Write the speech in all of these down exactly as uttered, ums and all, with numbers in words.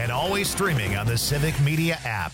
and always streaming on the Civic Media app.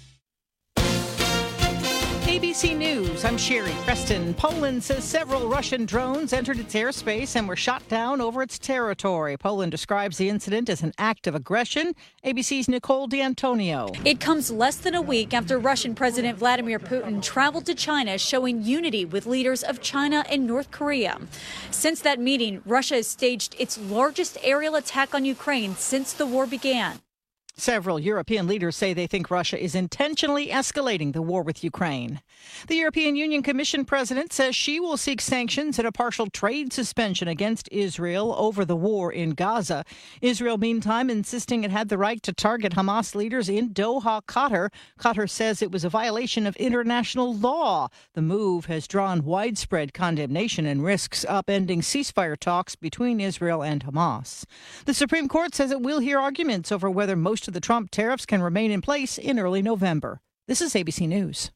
A B C News, I'm Sherry Preston. Poland says several Russian drones entered its airspace and were shot down over its territory. Poland describes the incident as an act of aggression. A B C's Nicole D'Antonio. It comes less than a week after Russian President Vladimir Putin traveled to China, showing unity with leaders of China and North Korea. Since that meeting, Russia has staged its largest aerial attack on Ukraine since the war began. Several European leaders say they think Russia is intentionally escalating the war with Ukraine. The European Union Commission president says she will seek sanctions and a partial trade suspension against Israel over the war in Gaza. Israel, meantime, insisting it had the right to target Hamas leaders in Doha, Qatar. Qatar says it was a violation of international law. The move has drawn widespread condemnation and risks upending ceasefire talks between Israel and Hamas. The Supreme Court says it will hear arguments over whether most of the Trump tariffs can remain in place in early November. This is A B C News.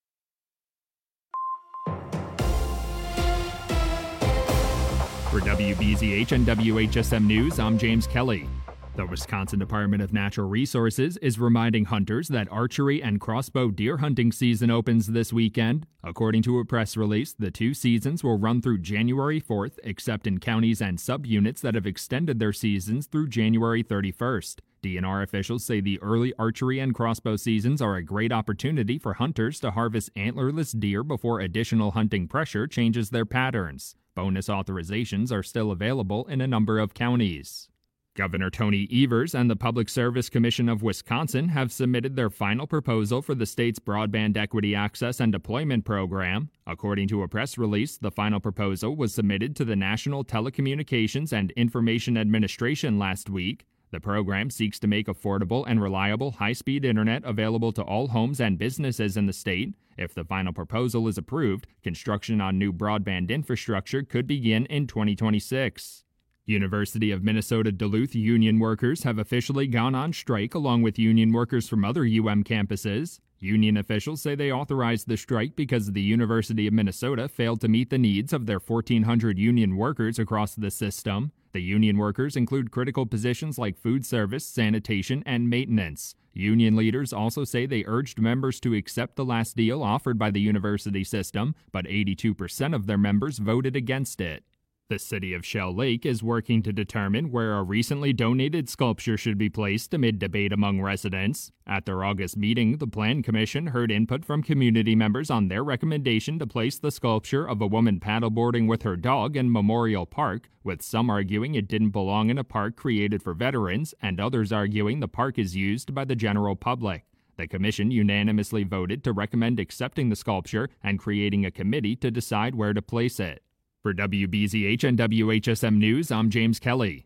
For W B Z H and W H S M News, I'm James Kelly. The Wisconsin Department of Natural Resources is reminding hunters that archery and crossbow deer hunting season opens this weekend. According to a press release, the two seasons will run through January fourth, except in counties and subunits that have extended their seasons through January thirty-first. D N R officials say the early archery and crossbow seasons are a great opportunity for hunters to harvest antlerless deer before additional hunting pressure changes their patterns. Bonus authorizations are still available in a number of counties. Governor Tony Evers and the Public Service Commission of Wisconsin have submitted their final proposal for the state's Broadband Equity Access and Deployment Program. According to a press release, the final proposal was submitted to the National Telecommunications and Information Administration last week. The program seeks to make affordable and reliable high-speed internet available to all homes and businesses in the state. If the final proposal is approved, construction on new broadband infrastructure could begin in twenty twenty-six. University of Minnesota Duluth union workers have officially gone on strike along with union workers from other U M campuses. Union officials say they authorized the strike because the University of Minnesota failed to meet the needs of their fourteen hundred union workers across the system. The union workers include critical positions like food service, sanitation, and maintenance. Union leaders also say they urged members to accept the last deal offered by the university system, but eighty-two percent of their members voted against it. The city of Shell Lake is working to determine where a recently donated sculpture should be placed amid debate among residents. At their August meeting, the Plan Commission heard input from community members on their recommendation to place the sculpture of a woman paddleboarding with her dog in Memorial Park, with some arguing it didn't belong in a park created for veterans and others arguing the park is used by the general public. The commission unanimously voted to recommend accepting the sculpture and creating a committee to decide where to place it. For W B Z H and W H S M News, I'm James Kelly.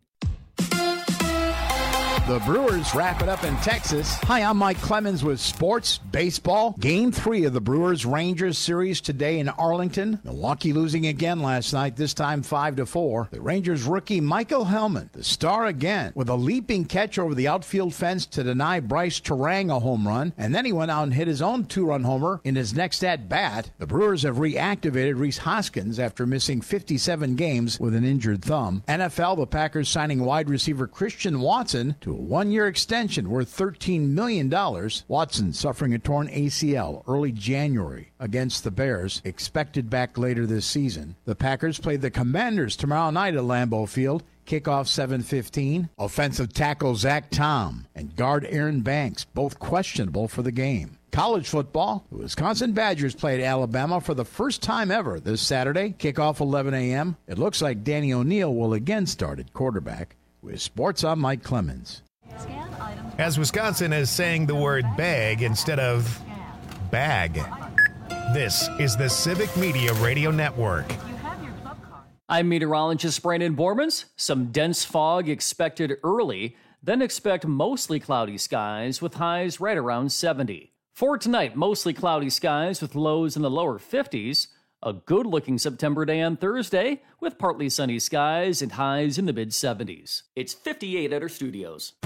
The Brewers wrap it up in Texas. Hi, I'm Mike Clemens with Sports Baseball. Game three of the Brewers-Rangers series today in Arlington. Milwaukee losing again last night, this time five to four. The Rangers rookie Michael Hellman, the star again, with a leaping catch over the outfield fence to deny Bryce Terang a home run, and then he went out and hit his own two-run homer in his next at-bat. The Brewers have reactivated Rhys Hoskins after missing fifty-seven games with an injured thumb. N F L, the Packers signing wide receiver Christian Watson to a one-year extension worth thirteen million dollars. Watson suffering a torn A C L early January against the Bears, expected back later this season. The Packers play the Commanders tomorrow night at Lambeau Field. Kickoff seven fifteen. Offensive tackle Zach Tom and guard Aaron Banks, both questionable for the game. College football, the Wisconsin Badgers play at Alabama for the first time ever this Saturday. Kickoff eleven a.m. It looks like Danny O'Neal will again start at quarterback. With sports, I'm Mike Clemens. As Wisconsin is saying the word bag instead of bag. This is the Civic Media Radio Network. I'm meteorologist Brandon Bormans. Some dense fog expected early, then expect mostly cloudy skies with highs right around seventy. For tonight, mostly cloudy skies with lows in the lower fifties. A good-looking September day on Thursday with partly sunny skies and highs in the mid-seventies. It's fifty-eight at our studios.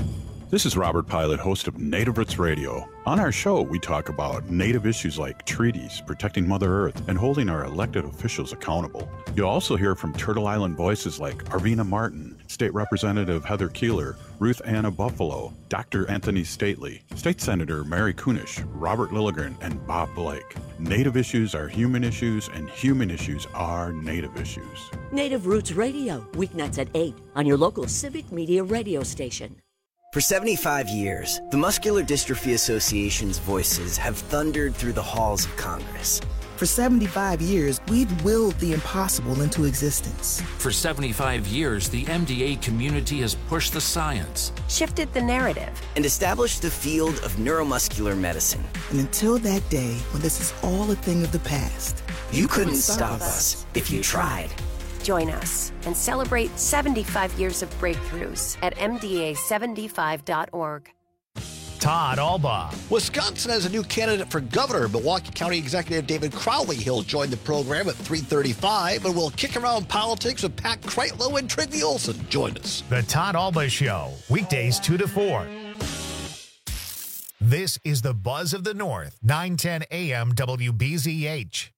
This is Robert Pilot, host of Native Roots Radio. On our show, we talk about Native issues like treaties, protecting Mother Earth, and holding our elected officials accountable. You'll also hear from Turtle Island voices like Arvina Martin, State Representative Heather Keeler, Ruth Anna Buffalo, Doctor Anthony Stately, State Senator Mary Kunish, Robert Lilligren, and Bob Blake. Native issues are human issues, and human issues are Native issues. Native Roots Radio, weeknights at eight on your local Civic Media radio station. For seventy-five years, the Muscular Dystrophy Association's voices have thundered through the halls of Congress. For seventy-five years, we've willed the impossible into existence. For seventy-five years, the M D A community has pushed the science, shifted the narrative, and established the field of neuromuscular medicine. And until that day, when this is all a thing of the past, you, you couldn't, couldn't stop us if you tried. Join us and celebrate seventy-five years of breakthroughs at M D A seventy-five dot org. Todd Alba. Wisconsin has a new candidate for governor, Milwaukee County Executive David Crowley. He'll join the program at three thirty-five, and we'll kick around politics with Pat Kreitlow and Trygve Olson. Join us. The Todd Alba Show, weekdays two to four. This is the Buzz of the North, nine ten A M W B Z H.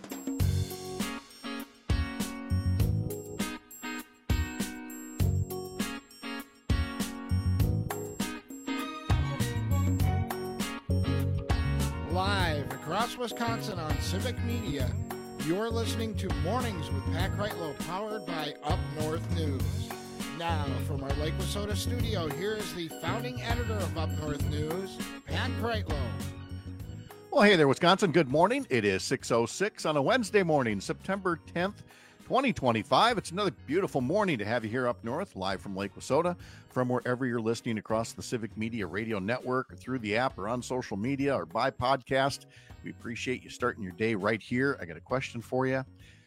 Live across Wisconsin on Civic Media, you're listening to Mornings with Pat Kreitlow, powered by Up North News. Now, from our Lake Wissota studio, here is the founding editor of Up North News, Pat Kreitlow. Well, hey there, Wisconsin. Good morning. It is six oh six on a Wednesday morning, September tenth, twenty twenty-five. It's another beautiful morning to have you here up north, live from Lake Wissota, from wherever you're listening across the Civic Media Radio Network, or through the app, or on social media, or by podcast. We appreciate you starting your day right here. I got a question for you.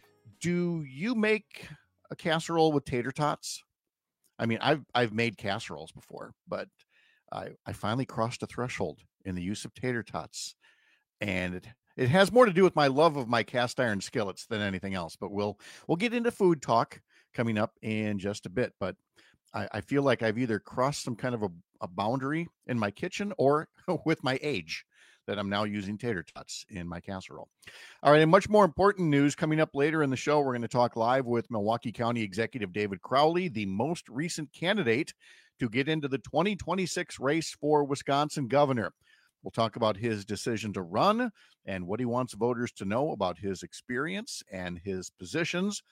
Do you make a casserole with tater tots? I mean, I've I've made casseroles before, but I, I finally crossed a threshold in the use of tater tots. And it It has more to do with my love of my cast iron skillets than anything else, but we'll we'll get into food talk coming up in just a bit. But I, I feel like I've either crossed some kind of a, a boundary in my kitchen or with my age that I'm now using tater tots in my casserole. All right, and much more important news coming up later in the show. We're going to talk live with Milwaukee County Executive David Crowley, the most recent candidate to get into the twenty twenty-six race for Wisconsin governor. We'll talk about his decision to run and what he wants voters to know about his experience and his positions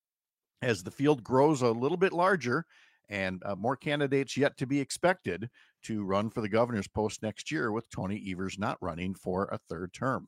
as the field grows a little bit larger and uh, more candidates yet to be expected to run for the governor's post next year, with Tony Evers not running for a third term.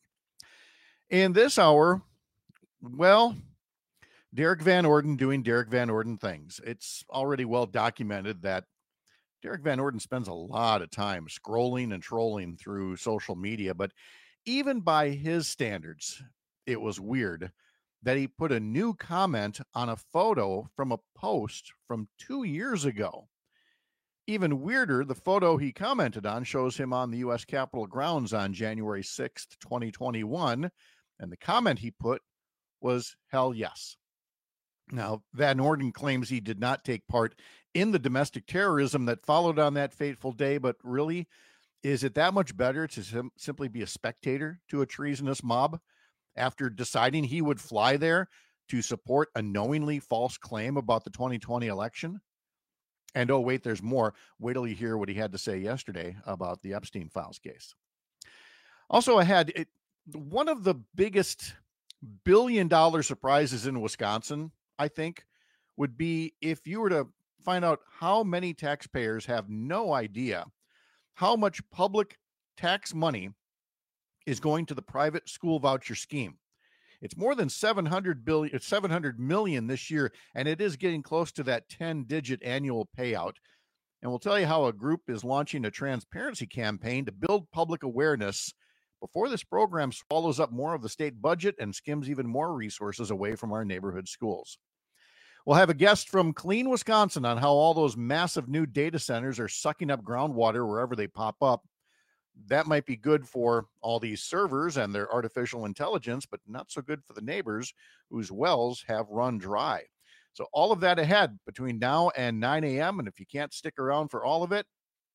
In this hour, well, Derek Van Orden doing Derek Van Orden things. It's already well documented that Derek Van Orden spends a lot of time scrolling and trolling through social media, but even by his standards, it was weird that he put a new comment on a photo from a post from two years ago. Even weirder, the photo he commented on shows him on the U S Capitol grounds on January sixth, twenty twenty-one, and the comment he put was, "Hell yes." Now, Van Orden claims he did not take part in the domestic terrorism that followed on that fateful day, but really, is it that much better to sim- simply be a spectator to a treasonous mob after deciding he would fly there to support a knowingly false claim about the twenty twenty election? And oh, wait, there's more. Wait till you hear what he had to say yesterday about the Epstein Files case. Also, I had it, one of the biggest billion dollar surprises in Wisconsin, I think, would be if you were to find out how many taxpayers have no idea how much public tax money is going to the private school voucher scheme. It's more than seven hundred billion, it's seven hundred million this year, and it is getting close to that ten digit annual payout. And we'll tell you how a group is launching a transparency campaign to build public awareness before this program swallows up more of the state budget and skims even more resources away from our neighborhood schools. We'll have a guest from Clean Wisconsin on how all those massive new data centers are sucking up groundwater wherever they pop up. That might be good for all these servers and their artificial intelligence, but not so good for the neighbors whose wells have run dry. So all of that ahead between now and nine a.m. And if you can't stick around for all of it,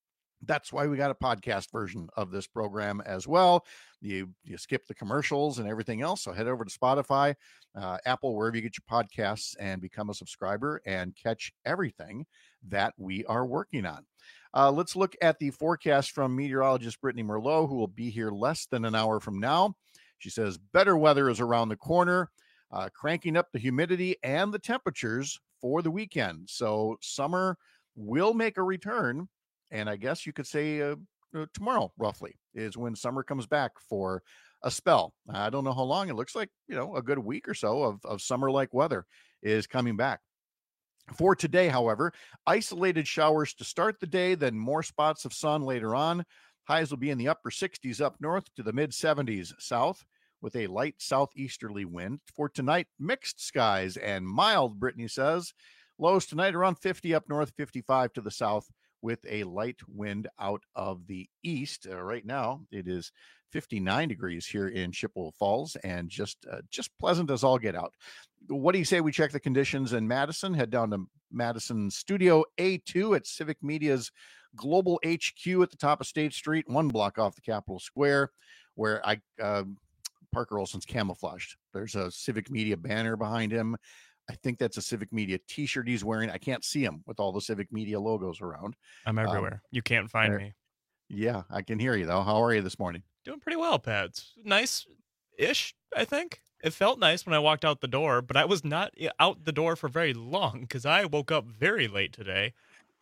That's why we got a podcast version of this program as well. You you skip the commercials and everything else. So head over to Spotify, uh, Apple, wherever you get your podcasts, and become a subscriber and catch everything that we are working on. Uh, let's look at the forecast from meteorologist Brittany Merlot, who will be here less than an hour from now. She says better weather is around the corner, uh, cranking up the humidity and the temperatures for the weekend. So summer will make a return. And I guess you could say uh, uh, tomorrow, roughly, is when summer comes back for a spell. I don't know how long. It looks like, you know, a good week or so of, of summer-like weather is coming back. For today, however, isolated showers to start the day, then more spots of sun later on. Highs will be in the upper sixties up north to the mid seventies south with a light southeasterly wind. For tonight, mixed skies and mild, Brittany says. Lows tonight around fifty up north, fifty-five to the south, with a light wind out of the east. Uh, right now, it is fifty-nine degrees here in Chippewa Falls and just uh, just pleasant as all get out. What do you say we check the conditions in Madison? Head down to Madison Studio A two at Civic Media's Global H Q at the top of State Street, one block off the Capitol Square, where I uh, Parker Olson's camouflaged. There's a Civic Media banner behind him. I think that's a Civic Media t-shirt he's wearing. I can't see him with all the Civic Media logos around. I'm everywhere. Um, you can't find me. Yeah, I can hear you, though. How are you this morning? Doing pretty well, Pat. It's nice-ish, I think. It felt nice when I walked out the door, but I was not out the door for very long because I woke up very late today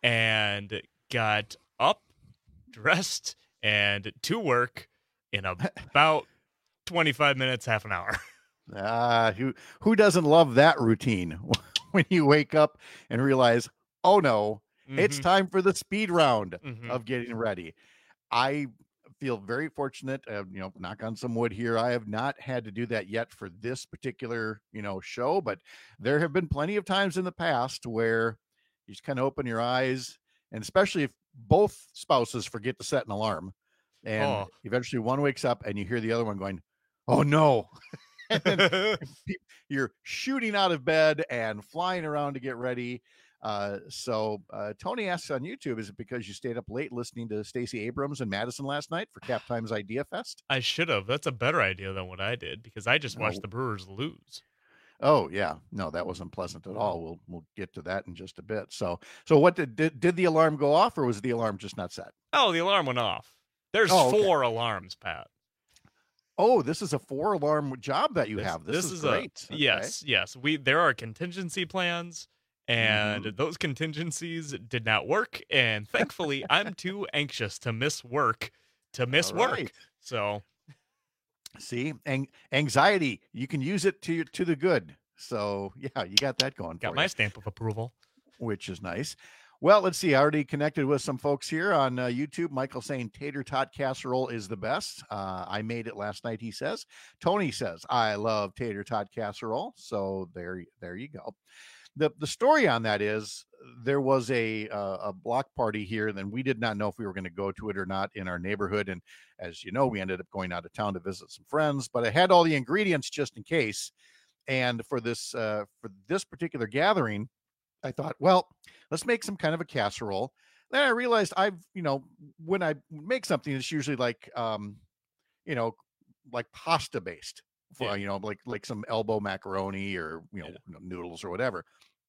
and got up, dressed, and to work in about twenty-five minutes, half an hour. Ah, uh, who who doesn't love that routine when you wake up and realize, oh no, mm-hmm. it's time for the speed round mm-hmm. of getting ready. I feel very fortunate, uh, you know, knock on some wood here. I have not had to do that yet for this particular, you know, show, but there have been plenty of times in the past where you just kind of open your eyes, and especially if both spouses forget to set an alarm, and oh. eventually one wakes up and you hear the other one going, oh no. And you're shooting out of bed and flying around to get ready. Uh, so uh, Tony asks on YouTube, is it because you stayed up late listening to Stacey Abrams and Madison last night for Cap Times Idea Fest? I should have. That's a better idea than what I did because I just watched oh. the Brewers lose. Oh yeah, no, that wasn't pleasant at all. We'll we'll get to that in just a bit. So so what did did, did the alarm go off, or was the alarm just not set? Oh, the alarm went off. There's oh, okay. four alarms, Pat. Oh, this is a four alarm job that you this, have. This, this is, is great. A, okay. Yes, yes. We there are contingency plans, and mm-hmm. those contingencies did not work. And thankfully, I'm too anxious to miss work to miss All work. Right. So, see, ang- anxiety, you can use it to to the good. So yeah, you got that going. Got for my you, stamp of approval, which is nice. Well, let's see. I already connected with some folks here on uh, YouTube. Michael saying tater tot casserole is the best. Uh, I made it last night, he says. Tony says, I love tater tot casserole. So there, there you go. The the story on that is there was a uh, a block party here, and then we did not know if we were going to go to it or not in our neighborhood. And as you know, we ended up going out of town to visit some friends, but I had all the ingredients just in case. And for this uh, for this particular gathering, I thought, well, let's make some kind of a casserole. Then I realized I've, you know, when I make something, it's usually like, um, you know, like pasta based for, yeah. you know, like, like some elbow macaroni or, you know, yeah. noodles or whatever.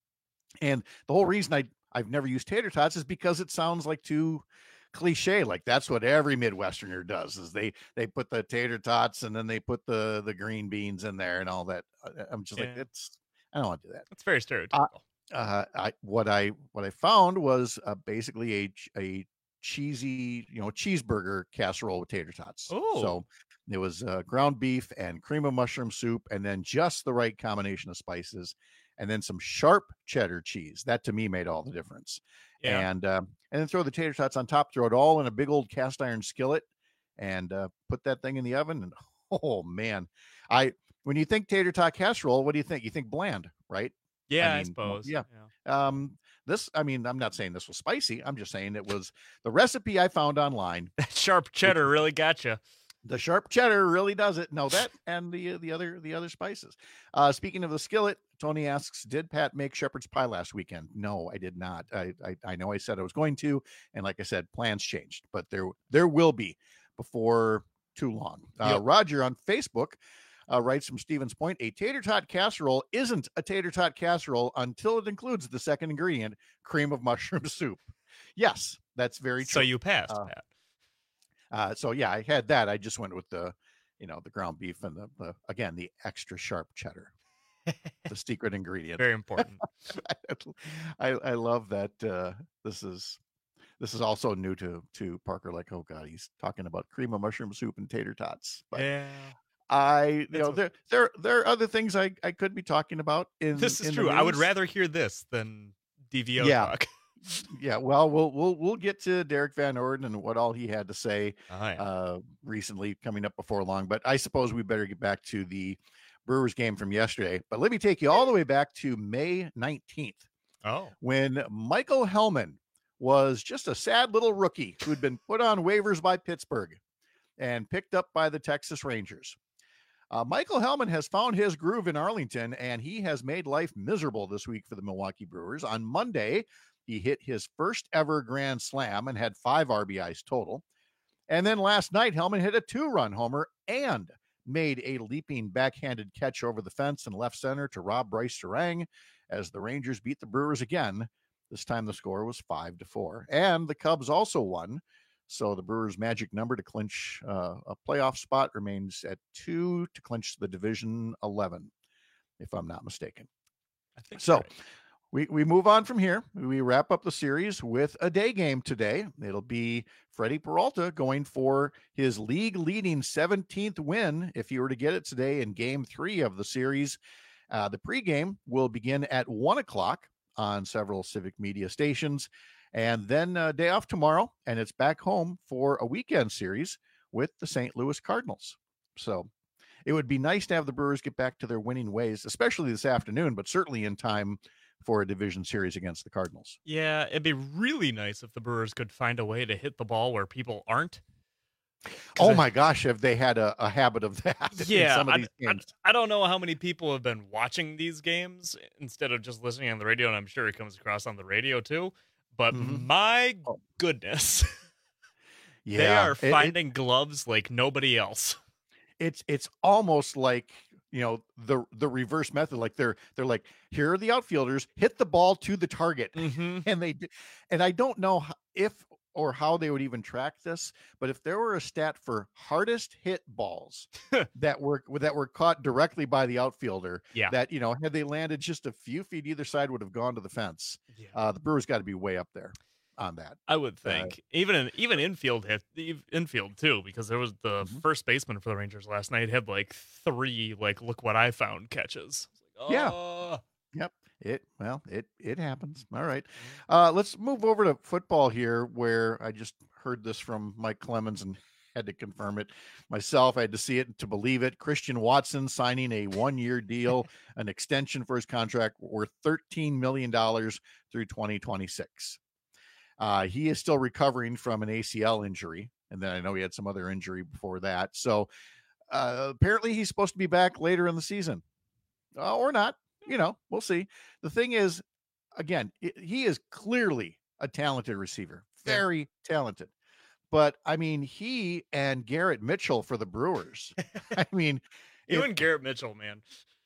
And the whole reason I, I've never used tater tots is because it sounds like too cliche. Like that's what every Midwesterner does is they, they put the tater tots and then they put the, the green beans in there and all that. I'm just yeah. like, it's, I don't want to do that. That's very stereotypical. Uh, Uh, I what I what I found was uh, basically a a cheesy you know cheeseburger casserole with tater tots. Oh, so it was uh, ground beef and cream of mushroom soup, and then just the right combination of spices, and then some sharp cheddar cheese. That to me made all the difference. Yeah. And uh, and then throw the tater tots on top. Throw it all in a big old cast iron skillet, and uh, put that thing in the oven. And oh man, I when you think tater tot casserole, what do you think? You think bland, right? Yeah, I, I, mean, I suppose. Yeah. yeah. Um, this, I mean, I'm not saying this was spicy. I'm just saying it was the recipe I found online. That sharp cheddar really got you. The sharp cheddar really does it. No, that and the the other the other spices. Uh, speaking of the skillet, Tony asks, did Pat make shepherd's pie last weekend? No, I did not. I, I I know I said I was going to, and like I said, plans changed, but there there will be before too long. Uh, Yep. Roger on Facebook uh, writes from Stevens Point, a tater tot casserole isn't a tater tot casserole until it includes the second ingredient, cream of mushroom soup. Yes, that's very true. So you passed, Uh, Pat. Uh, so yeah, I had that. I just went with the, you know, the ground beef and the, the again the extra sharp cheddar, the secret ingredient. Very important. I I love that. Uh, this is this is also new to to Parker. Like, oh god, he's talking about cream of mushroom soup and tater tots. But Yeah. I, you That's know, what- there there there are other things I I could be talking about. In This is in the true. I would news. rather hear this than D V O Yeah. talk. Yeah, well, we'll we'll we'll get to Derek Van Orden and what all he had to say Oh, yeah. uh, recently coming up before long. But I suppose we better get back to the Brewers game from yesterday. But let me take you all the way back to May nineteenth, Oh. when Michael Hellman was just a sad little rookie who'd been put on waivers by Pittsburgh and picked up by the Texas Rangers. Uh, Michael Hellman has found his groove in Arlington, and he has made life miserable this week for the Milwaukee Brewers. On Monday, he hit his first ever grand slam and had five R B Is total. And then last night, Hellman hit a two-run homer and made a leaping backhanded catch over the fence in left center to rob Bryce Terang as the Rangers beat the Brewers again. This time the score was five to four. And the Cubs also won. So the Brewers' magic number to clinch uh, a playoff spot remains at two to clinch the division eleven, if I'm not mistaken. I think So right. we, we move on from here. We wrap up the series with a day game today. It'll be Freddie Peralta going for his league leading seventeenth win if he were to get it today in game three of the series. Uh, the pregame will begin at one o'clock on several Civic Media stations, and then uh, day off tomorrow, and it's back home for a weekend series with the Saint Louis Cardinals. So it would be nice to have the Brewers get back to their winning ways, especially this afternoon, but certainly in time for a division series against the Cardinals. Yeah, it'd be really nice if the Brewers could find a way to hit the ball where people aren't. Oh I- my gosh, have they had a, a habit of that in Yeah, some of I, these I, games? I don't know how many people have been watching these games instead of just listening on the radio, and I'm sure it comes across on the radio too. But Mhm. my goodness, Yeah, they are it- it- finding gloves like nobody else. it's it's almost like, you know, the the reverse method. Like they're they're like, here are the outfielders, hit the ball to the target, Mhm. and they do- and I don't know h- if or how they would even track this, but if there were a stat for hardest hit balls that were that were caught directly by the outfielder, Yeah. that, you know, had they landed just a few feet either side would have gone to the fence. Yeah. Uh, the Brewers got to be way up there on that. I would Uh, think even in even infield hit ev- infield too, because there was the Mhm. first baseman for the Rangers last night had like three like look what I found catches. It's like, Yeah. oh. Yep. It well, it it happens. All right. Uh let's move over to football here, where I just heard this from Mike Clemens and had to confirm it myself. I had to see it to believe it. Christian Watson signing a one-year deal, an extension for his contract worth thirteen million dollars through twenty twenty-six. Uh he is still recovering from an A C L injury, and then I know he had some other injury before that. So uh apparently he's supposed to be back later in the season. Uh, or not. You know, we'll see. The thing is, again, i- he is clearly a talented receiver, Yeah. very talented. But I mean, he and Garrett Mitchell for the Brewers. I mean, You if- and Garrett Mitchell, man.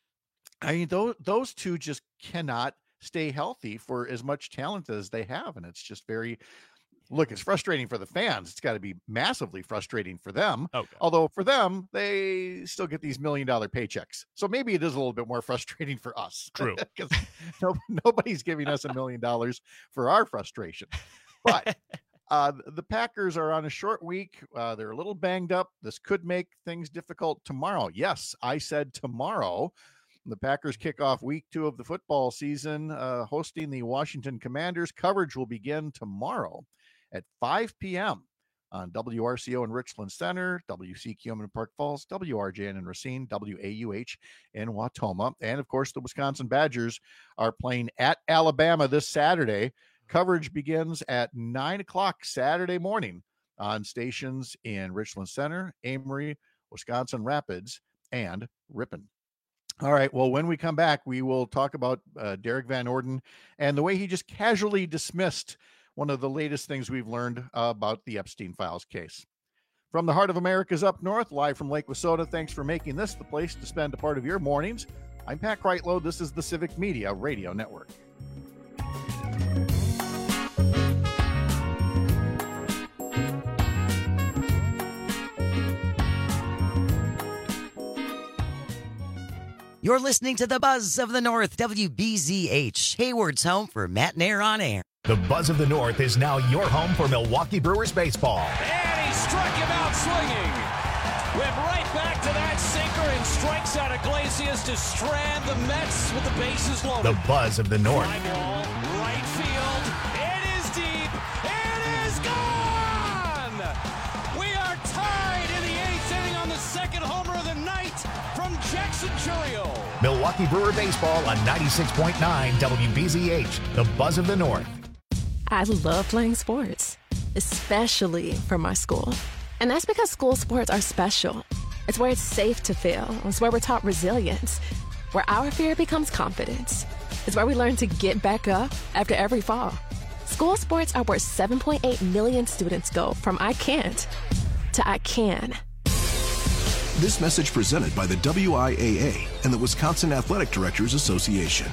I mean, those those two just cannot stay healthy for as much talent as they have, and it's just very. Look, it's frustrating for the fans. It's got to be massively frustrating for them. Okay. Although for them, they still get these million dollar paychecks. So maybe it is a little bit more frustrating for us. True. Because no, nobody's giving us a million dollars for our frustration. But uh, the Packers are on a short week. Uh, they're a little banged up. This could make things difficult tomorrow. Yes, I said tomorrow. The Packers kick off week two of the football season, uh, hosting the Washington Commanders. Coverage will begin tomorrow at five p.m. on W R C O in Richland Center, W C Q M in Park Falls, W R J N in Racine, W A U H in Watoma. And of course, the Wisconsin Badgers are playing at Alabama this Saturday. Coverage begins at nine o'clock Saturday morning on stations in Richland Center, Amory, Wisconsin Rapids, and Ripon. All right, well, when we come back, we will talk about uh, Derek Van Orden and the way he just casually dismissed one of the latest things we've learned uh, about the Epstein Files case. From the heart of America's Up North, live from Lake Wissota, thanks for making this the place to spend a part of your mornings. I'm Pat Kreitlow. This is the Civic Media Radio Network. You're listening to the Buzz of the North, W B Z H, Hayward's home for Matt Nair on air. The Buzz of the North is now your home for Milwaukee Brewers baseball. And he struck him out swinging. Went right back to that sinker and strikes out Iglesias to strand the Mets with the bases loaded. The Buzz of the North. Fly ball, right field. It is deep. It is gone. We are tied in the eighth inning on the second homer of the night from Jackson Chourio. Milwaukee Brewer baseball on ninety-six point nine W B Z H, the Buzz of the North. I love playing sports, especially for my school. And that's because school sports are special. It's where it's safe to fail. It's where we're taught resilience, where our fear becomes confidence. It's where we learn to get back up after every fall. School sports are where seven point eight million students go from I can't to I can. This message presented by the W I A A and the Wisconsin Athletic Directors Association.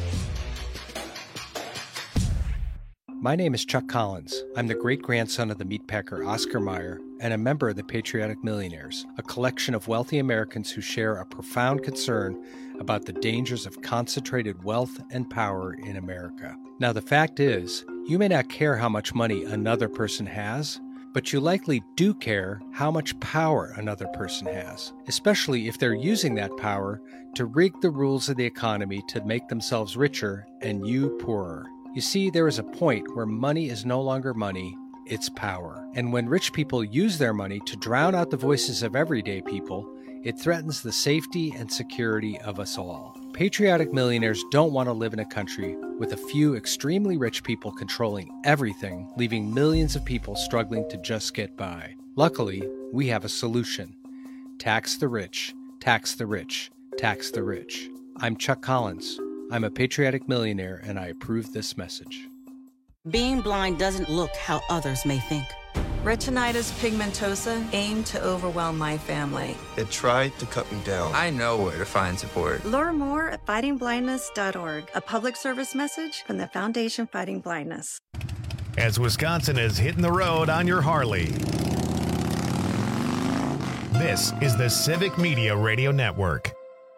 My name is Chuck Collins. I'm the great-grandson of the meatpacker Oscar Mayer and a member of the Patriotic Millionaires, a collection of wealthy Americans who share a profound concern about the dangers of concentrated wealth and power in America. Now, the fact is, you may not care how much money another person has, but you likely do care how much power another person has, especially if they're using that power to rig the rules of the economy to make themselves richer and you poorer. You see, there is a point where money is no longer money, it's power. And when rich people use their money to drown out the voices of everyday people, it threatens the safety and security of us all. Patriotic millionaires don't want to live in a country with a few extremely rich people controlling everything, leaving millions of people struggling to just get by. Luckily, we have a solution. Tax the rich, tax the rich, tax the rich. I'm Chuck Collins. I'm a patriotic millionaire, and I approve this message. Being blind doesn't look how others may think. Retinitis pigmentosa aimed to overwhelm my family. It tried to cut me down. I know where to find support. Learn more at fighting blindness dot org, a public service message from the Foundation Fighting Blindness. As Wisconsin is hitting the road on your Harley, this is the Civic Media Radio Network.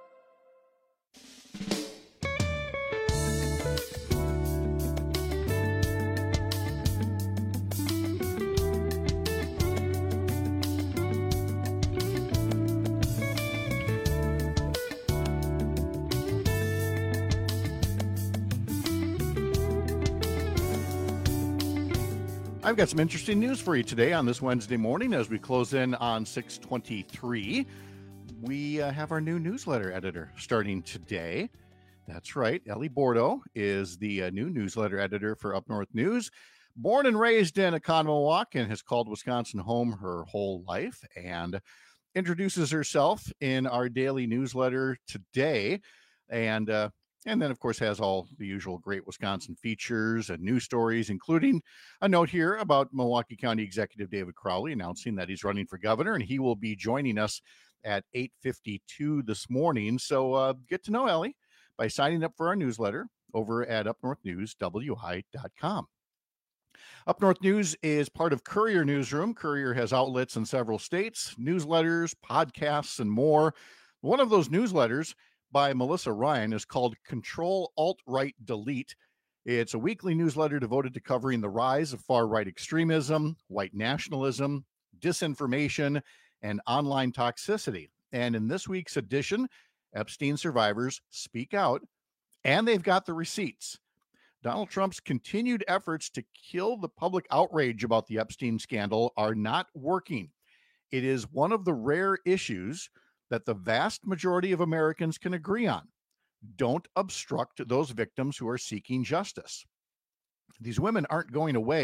I've got some interesting news for you today on this Wednesday morning as we close in on six twenty-three. We uh, have our new newsletter editor starting today. That's right. Ellie Bordeaux is the uh, new newsletter editor for Up North News. Born and raised in Oconomowoc and has called Wisconsin home her whole life, and introduces herself in our daily newsletter today. And uh, And then, of course, has all the usual great Wisconsin features and news stories, including a note here about Milwaukee County Executive David Crowley announcing that he's running for governor, and he will be joining us at eight fifty-two this morning. So uh, get to know Ellie by signing up for our newsletter over at up north news w i dot com. Up North News is part of Courier Newsroom. Courier has outlets in several states, newsletters, podcasts, and more. One of those newsletters by Melissa Ryan is called Control Alt Right Delete. It's a weekly newsletter devoted to covering the rise of far-right extremism, white nationalism, disinformation, and online toxicity. And in this week's edition, Epstein survivors speak out, and they've got the receipts. Donald Trump's continued efforts to kill the public outrage about the Epstein scandal are not working. It is one of the rare issues that the vast majority of Americans can agree on. Don't obstruct those victims who are seeking justice. These women aren't going away.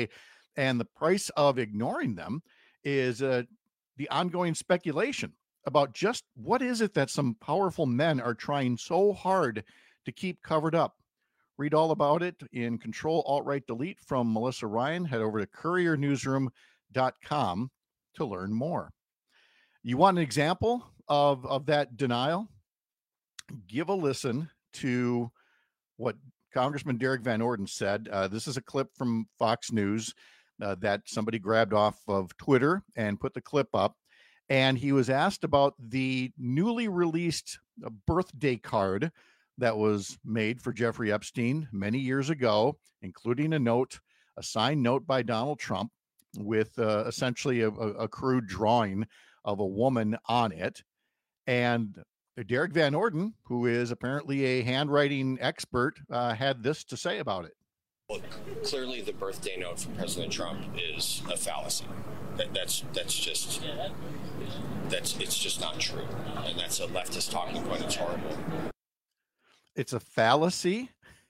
And the price of ignoring them is uh, the ongoing speculation about just what is it that some powerful men are trying so hard to keep covered up. Read all about it in Control Alt Right Delete from Melissa Ryan. Head over to courier newsroom dot com to learn more. You want an example of, of that denial? Give a listen to what Congressman Derek Van Orden said. Uh, this is a clip from Fox News uh, that somebody grabbed off of Twitter and put the clip up. And he was asked about the newly released birthday card that was made for Jeffrey Epstein many years ago, including a note, a signed note by Donald Trump with uh, essentially a, a crude drawing of a woman on it. And Derek Van Orden, who is apparently a handwriting expert, uh, had this to say about it. Well, clearly the birthday note from President Trump is a fallacy. That, that's that's just that's it's just not true, and that's a leftist talking point. It's horrible. It's a fallacy,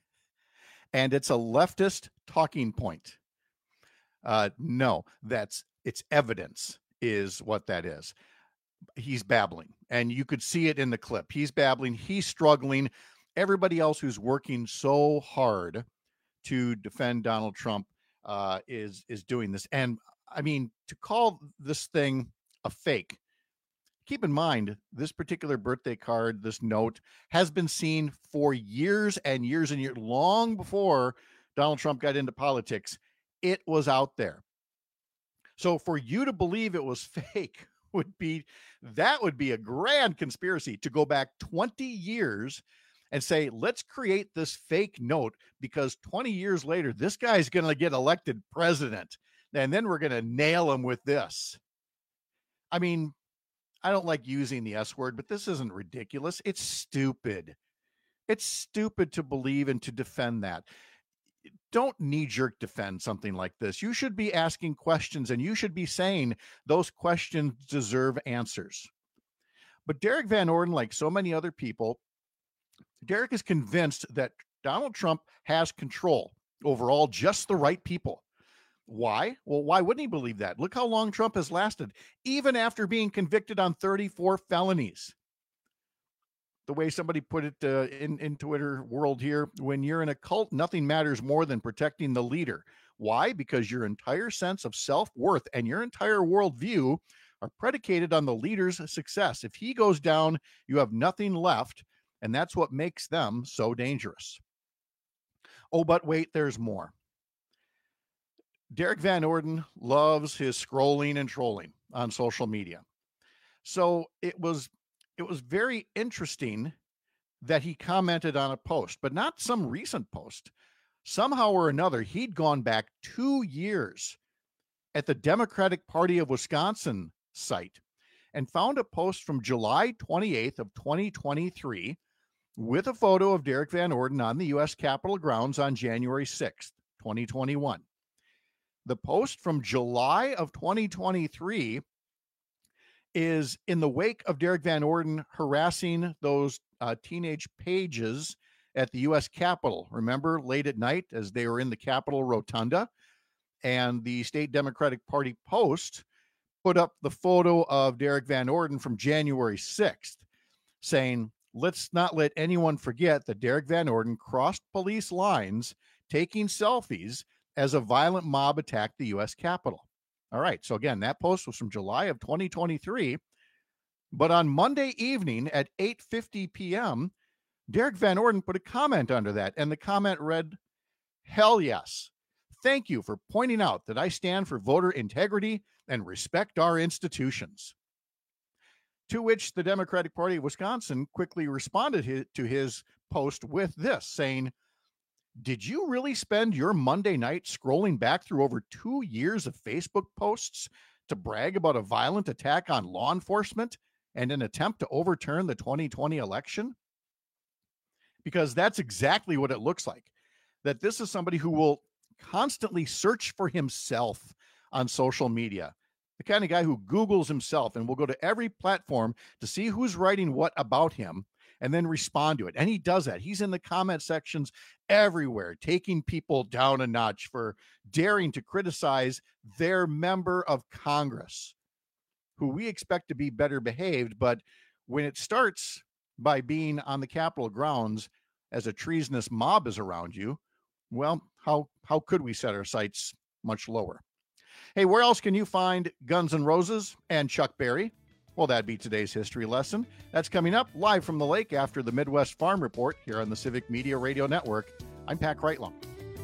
and it's a leftist talking point. Uh, no, that's it's evidence is what that is. He's babbling, and you could see it in the clip. He's babbling. He's struggling. Everybody else who's working so hard to defend Donald Trump uh, is is doing this. And I mean, to call this thing a fake, keep in mind, this particular birthday card, this note, has been seen for years and years and years, long before Donald Trump got into politics. It was out there. So for you to believe it was fake would be, that would be a grand conspiracy to go back twenty years and say, let's create this fake note because twenty years later, this guy's going to get elected president. And then we're going to nail him with this. I mean, I don't like using the S word, but this isn't ridiculous. It's stupid. It's stupid to believe and to defend that. Don't knee-jerk defend something like this. You should be asking questions, and you should be saying those questions deserve answers. But Derek Van Orden, like so many other people, Derek is convinced that Donald Trump has control over all just the right people. Why? Well, why wouldn't he believe that? Look how long Trump has lasted, even after being convicted on thirty-four felonies. The way somebody put it uh, in, in Twitter world here, when you're in a cult, nothing matters more than protecting the leader. Why? Because your entire sense of self-worth and your entire worldview are predicated on the leader's success. If he goes down, you have nothing left, and that's what makes them so dangerous. Oh, but wait, there's more. Derek Van Orden loves his scrolling and trolling on social media. So it was it was very interesting that he commented on a post, but not some recent post. Somehow or another, he'd gone back two years at the Democratic Party of Wisconsin site and found a post from July twenty-eighth of twenty twenty-three with a photo of Derek Van Orden on the U S Capitol grounds on January sixth, twenty twenty-one. The post from July of twenty twenty-three is in the wake of Derek Van Orden harassing those uh, teenage pages at the U S Capitol. Remember, late at night as they were in the Capitol Rotunda, and the State Democratic Party Post put up the photo of Derek Van Orden from January sixth, saying, let's not let anyone forget that Derek Van Orden crossed police lines taking selfies as a violent mob attacked the U S Capitol. All right. So again, that post was from July of twenty twenty-three. But on Monday evening at eight fifty p.m., Derek Van Orden put a comment under that. And the comment read, hell yes. Thank you for pointing out that I stand for voter integrity and respect our institutions. To which the Democratic Party of Wisconsin quickly responded to his post with this, saying, did you really spend your Monday night scrolling back through over two years of Facebook posts to brag about a violent attack on law enforcement and an attempt to overturn the twenty twenty election? Because that's exactly what it looks like. That this is somebody who will constantly search for himself on social media. The kind of guy who Googles himself and will go to every platform to see who's writing what about him and then respond to it. And he does that. He's in the comment sections everywhere, taking people down a notch for daring to criticize their member of Congress, who we expect to be better behaved. But when it starts by being on the Capitol grounds as a treasonous mob is around you, well, how how could we set our sights much lower? Hey, where else can you find Guns N' Roses and Chuck Berry? Well, that'd be today's history lesson. That's coming up live from the lake after the Midwest Farm Report here on the Civic Media Radio Network. I'm Pat Kreitlow.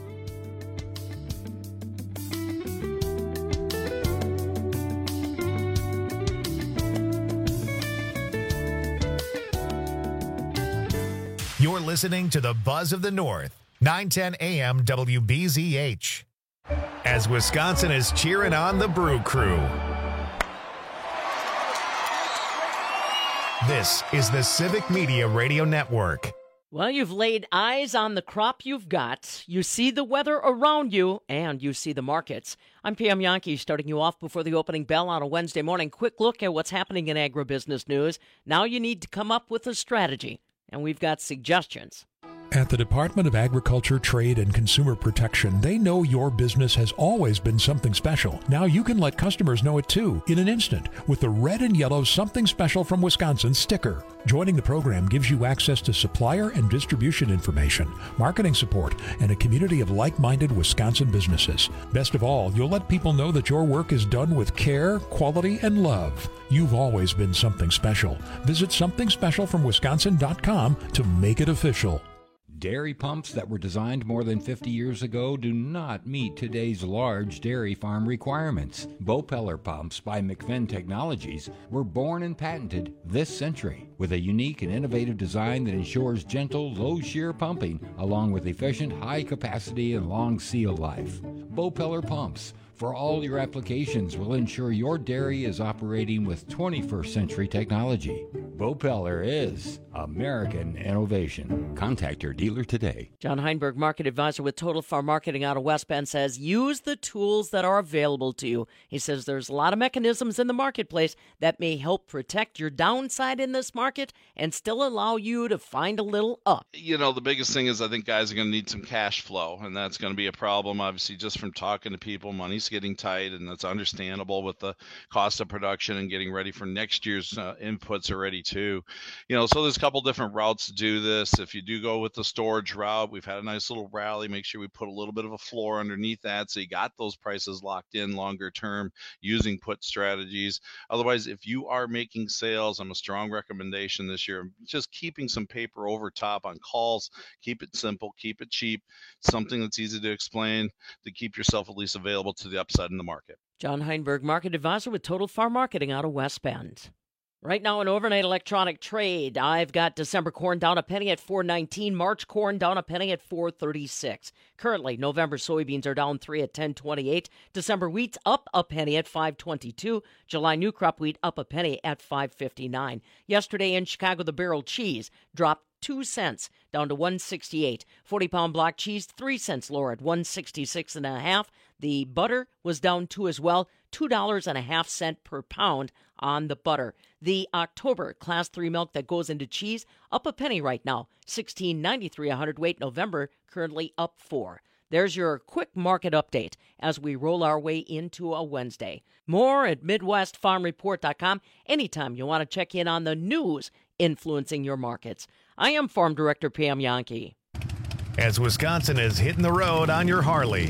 You're listening to the Buzz of the North, nine ten A M W B Z H. As Wisconsin is cheering on the Brew Crew. This is the Civic Media Radio Network. Well, you've laid eyes on the crop you've got. You see the weather around you, and you see the markets. I'm Pam Yankee, starting you off before the opening bell on a Wednesday morning. Quick look at what's happening in agribusiness news. Now you need to come up with a strategy, and we've got suggestions. At the Department of Agriculture, Trade, and Consumer Protection, they know your business has always been something special. Now you can let customers know it too, in an instant, with the red and yellow Something Special from Wisconsin sticker. Joining the program gives you access to supplier and distribution information, marketing support, and a community of like-minded Wisconsin businesses. Best of all, you'll let people know that your work is done with care, quality, and love. You've always been something special. Visit something special from wisconsin dot com to make it official. Dairy pumps that were designed more than fifty years ago do not meet today's large dairy farm requirements. Bopeller pumps by McFinn Technologies were born and patented this century with a unique and innovative design that ensures gentle, low-shear pumping along with efficient, high capacity and long seal life. Bopeller pumps for all your applications will ensure your dairy is operating with twenty-first century technology. Bopeller is American innovation. Contact your dealer today. John Heinberg, market advisor with Total Farm Marketing out of West Bend, says use the tools that are available to you. He says there's a lot of mechanisms in the marketplace that may help protect your downside in this market and still allow you to find a little up. You know, the biggest thing is I think guys are going to need some cash flow, and that's going to be a problem, obviously, just from talking to people. Money's getting tight, and that's understandable with the cost of production and getting ready for next year's uh, inputs already too. You know, so there's a couple different routes to do this. If you do go with the storage route, we've had a nice little rally. Make sure we put a little bit of a floor underneath that so you got those prices locked in longer term using put strategies. Otherwise, if you are making sales, I'm a strong recommendation this year, just keeping some paper over top on calls. Keep it simple, keep it cheap, something that's easy to explain to keep yourself at least available to the upside in the market. John Heinberg, market advisor with Total Farm Marketing out of West Bend. Right now in overnight electronic trade, I've got December corn down a penny at four nineteen, March corn down a penny at four thirty-six. Currently, November soybeans are down three at ten twenty-eight, December wheat's up a penny at five twenty-two, July new crop wheat up a penny at five fifty-nine. Yesterday in Chicago, the barrel cheese dropped two cents down to one sixty-eight. forty-pound block cheese, three cents lower at one sixty-six and a half. The butter was down two as well, two dollars and a half cent per pound on the butter. The October class three milk that goes into cheese, up a penny right now, sixteen ninety-three a hundredweight. November, currently up four. There's your quick market update as we roll our way into a Wednesday. More at midwest farm report dot com anytime you want to check in on the news influencing your markets. I am Farm Director Pam Yankee. As Wisconsin is hitting the road on your Harley,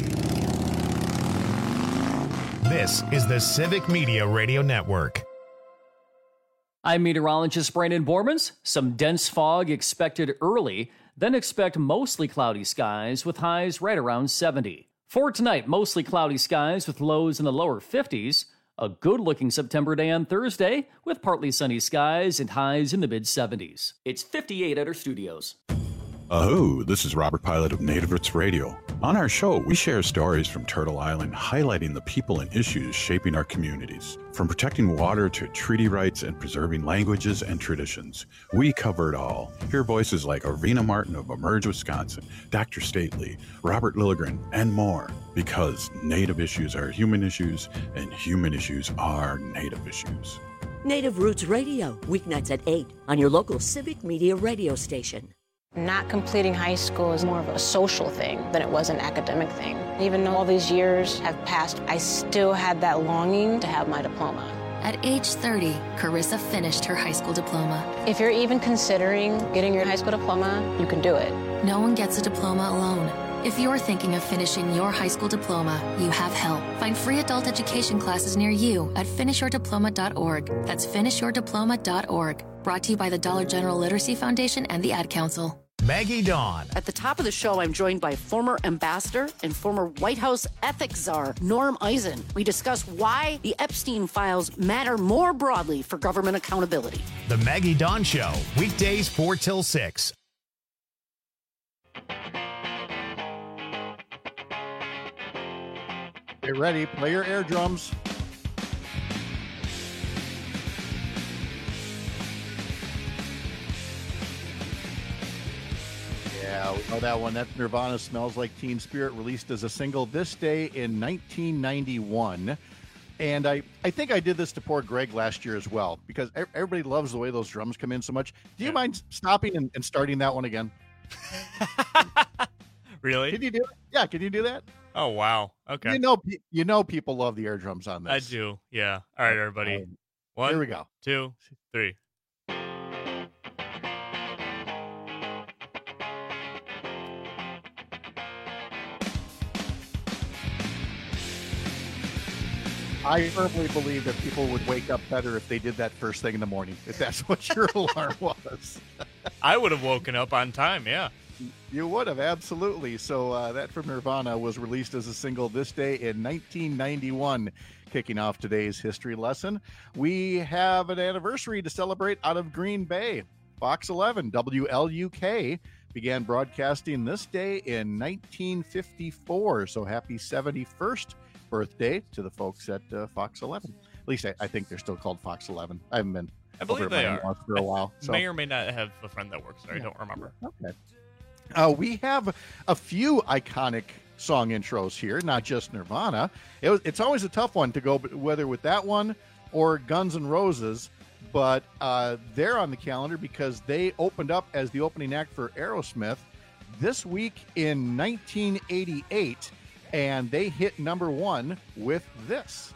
this is the Civic Media Radio Network. I'm meteorologist Brandon Bormans. Some dense fog expected early, then expect mostly cloudy skies with highs right around seventy. For tonight, mostly cloudy skies with lows in the lower fifties. A good-looking September day on Thursday with partly sunny skies and highs in the mid-seventies. It's fifty-eight at our studios. Aho, this is Robert Pilot of Native Roots Radio. On our show, we share stories from Turtle Island highlighting the people and issues shaping our communities. From protecting water to treaty rights and preserving languages and traditions, we cover it all. Hear voices like Arvina Martin of Emerge Wisconsin, Doctor Stately, Robert Lilligren, and more. Because Native issues are human issues, and human issues are Native issues. Native Roots Radio, weeknights at eight on your local Civic Media radio station. Not completing high school is more of a social thing than it was an academic thing. Even though all these years have passed, I still had that longing to have my diploma. At age thirty, Carissa finished her high school diploma. If you're even considering getting your high school diploma, you can do it. No one gets a diploma alone. If you're thinking of finishing your high school diploma, you have help. Find free adult education classes near you at finish your diploma dot org. That's finish your diploma dot org. Brought to you by the Dollar General Literacy Foundation and the Ad Council. Maggie Dawn. At the top of the show, I'm joined by former ambassador and former White House ethics czar, Norm Eisen. We discuss why the Epstein files matter more broadly for government accountability. The Maggie Dawn Show, weekdays four till six. Get ready, play your air drums. Yeah, we know that one. That's Nirvana, Smells Like Teen Spirit, released as a single this day in nineteen ninety-one. And I, I think I did this to poor Greg last year as well, because everybody loves the way those drums come in so much. Do you yeah. mind stopping and, and starting that one again? Really? Can you do it? Yeah, can you do that? Oh, wow. Okay. You know, you know people love the air drums on this. I do, yeah. All right, everybody. Um, One, here we go. Two, three. I firmly believe that people would wake up better if they did that first thing in the morning, if that's what your alarm was. I would have woken up on time, yeah. You would have, absolutely. So uh, that from Nirvana was released as a single this day in nineteen ninety-one, kicking off today's history lesson. We have an anniversary to celebrate out of Green Bay. Fox eleven, W L U K, began broadcasting this day in nineteen fifty-four. So happy seventy-first birthday to the folks at uh, Fox eleven. At least I, I think they're still called Fox eleven. I haven't been I believe they are for a while. I so. may or may not have a friend that works there. I don't remember. Okay. Uh, we have a few iconic song intros here, not just Nirvana. It was, it's always a tough one to go whether with that one or Guns N' Roses, but uh, they're on the calendar because they opened up as the opening act for Aerosmith this week in nineteen eighty-eight, and they hit number one with this.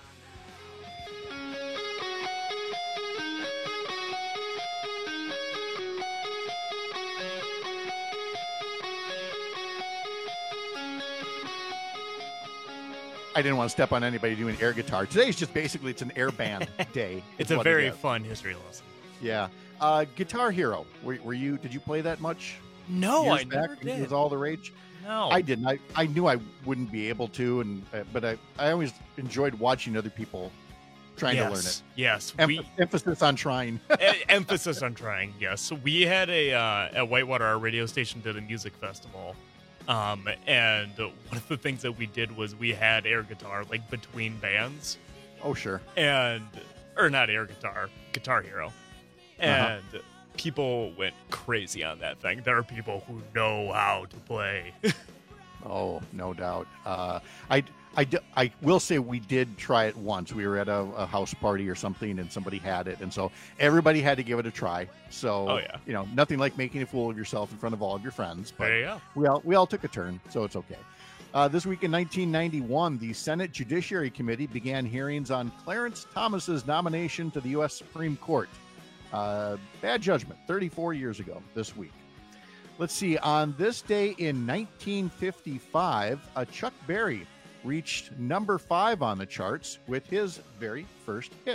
I didn't want to step on anybody doing air guitar. Today's just basically, it's an air band day. It's a very it fun history lesson. Yeah. Uh, Guitar Hero. Were, were you, did you play that much? No, years I back? never did. It was all the rage? No. I didn't. I, I knew I wouldn't be able to, and uh, but I, I always enjoyed watching other people trying yes. to learn it. Yes. Em- we, emphasis on trying. emphasis on trying, yes. So we had a, uh, at Whitewater, our radio station did a music festival. Um, and one of the things that we did was we had air guitar, like, between bands. Oh, sure. And, or not air guitar, Guitar Hero. And uh-huh. people went crazy on that thing. There are people who know how to play. Oh, no doubt. Uh, I, I, I will say we did try it once. We were at a, a house party or something, and somebody had it. And so everybody had to give it a try. So, oh, yeah. you know, nothing like making a fool of yourself in front of all of your friends. But there you go. We all, we all took a turn, so it's okay. Uh, this week in nineteen ninety-one, the Senate Judiciary Committee began hearings on Clarence Thomas's nomination to the U S Supreme Court. Uh, bad judgment, thirty-four years ago this week. Let's see. On this day in nineteen fifty-five, uh, Chuck Berry reached number five on the charts with his very first hit.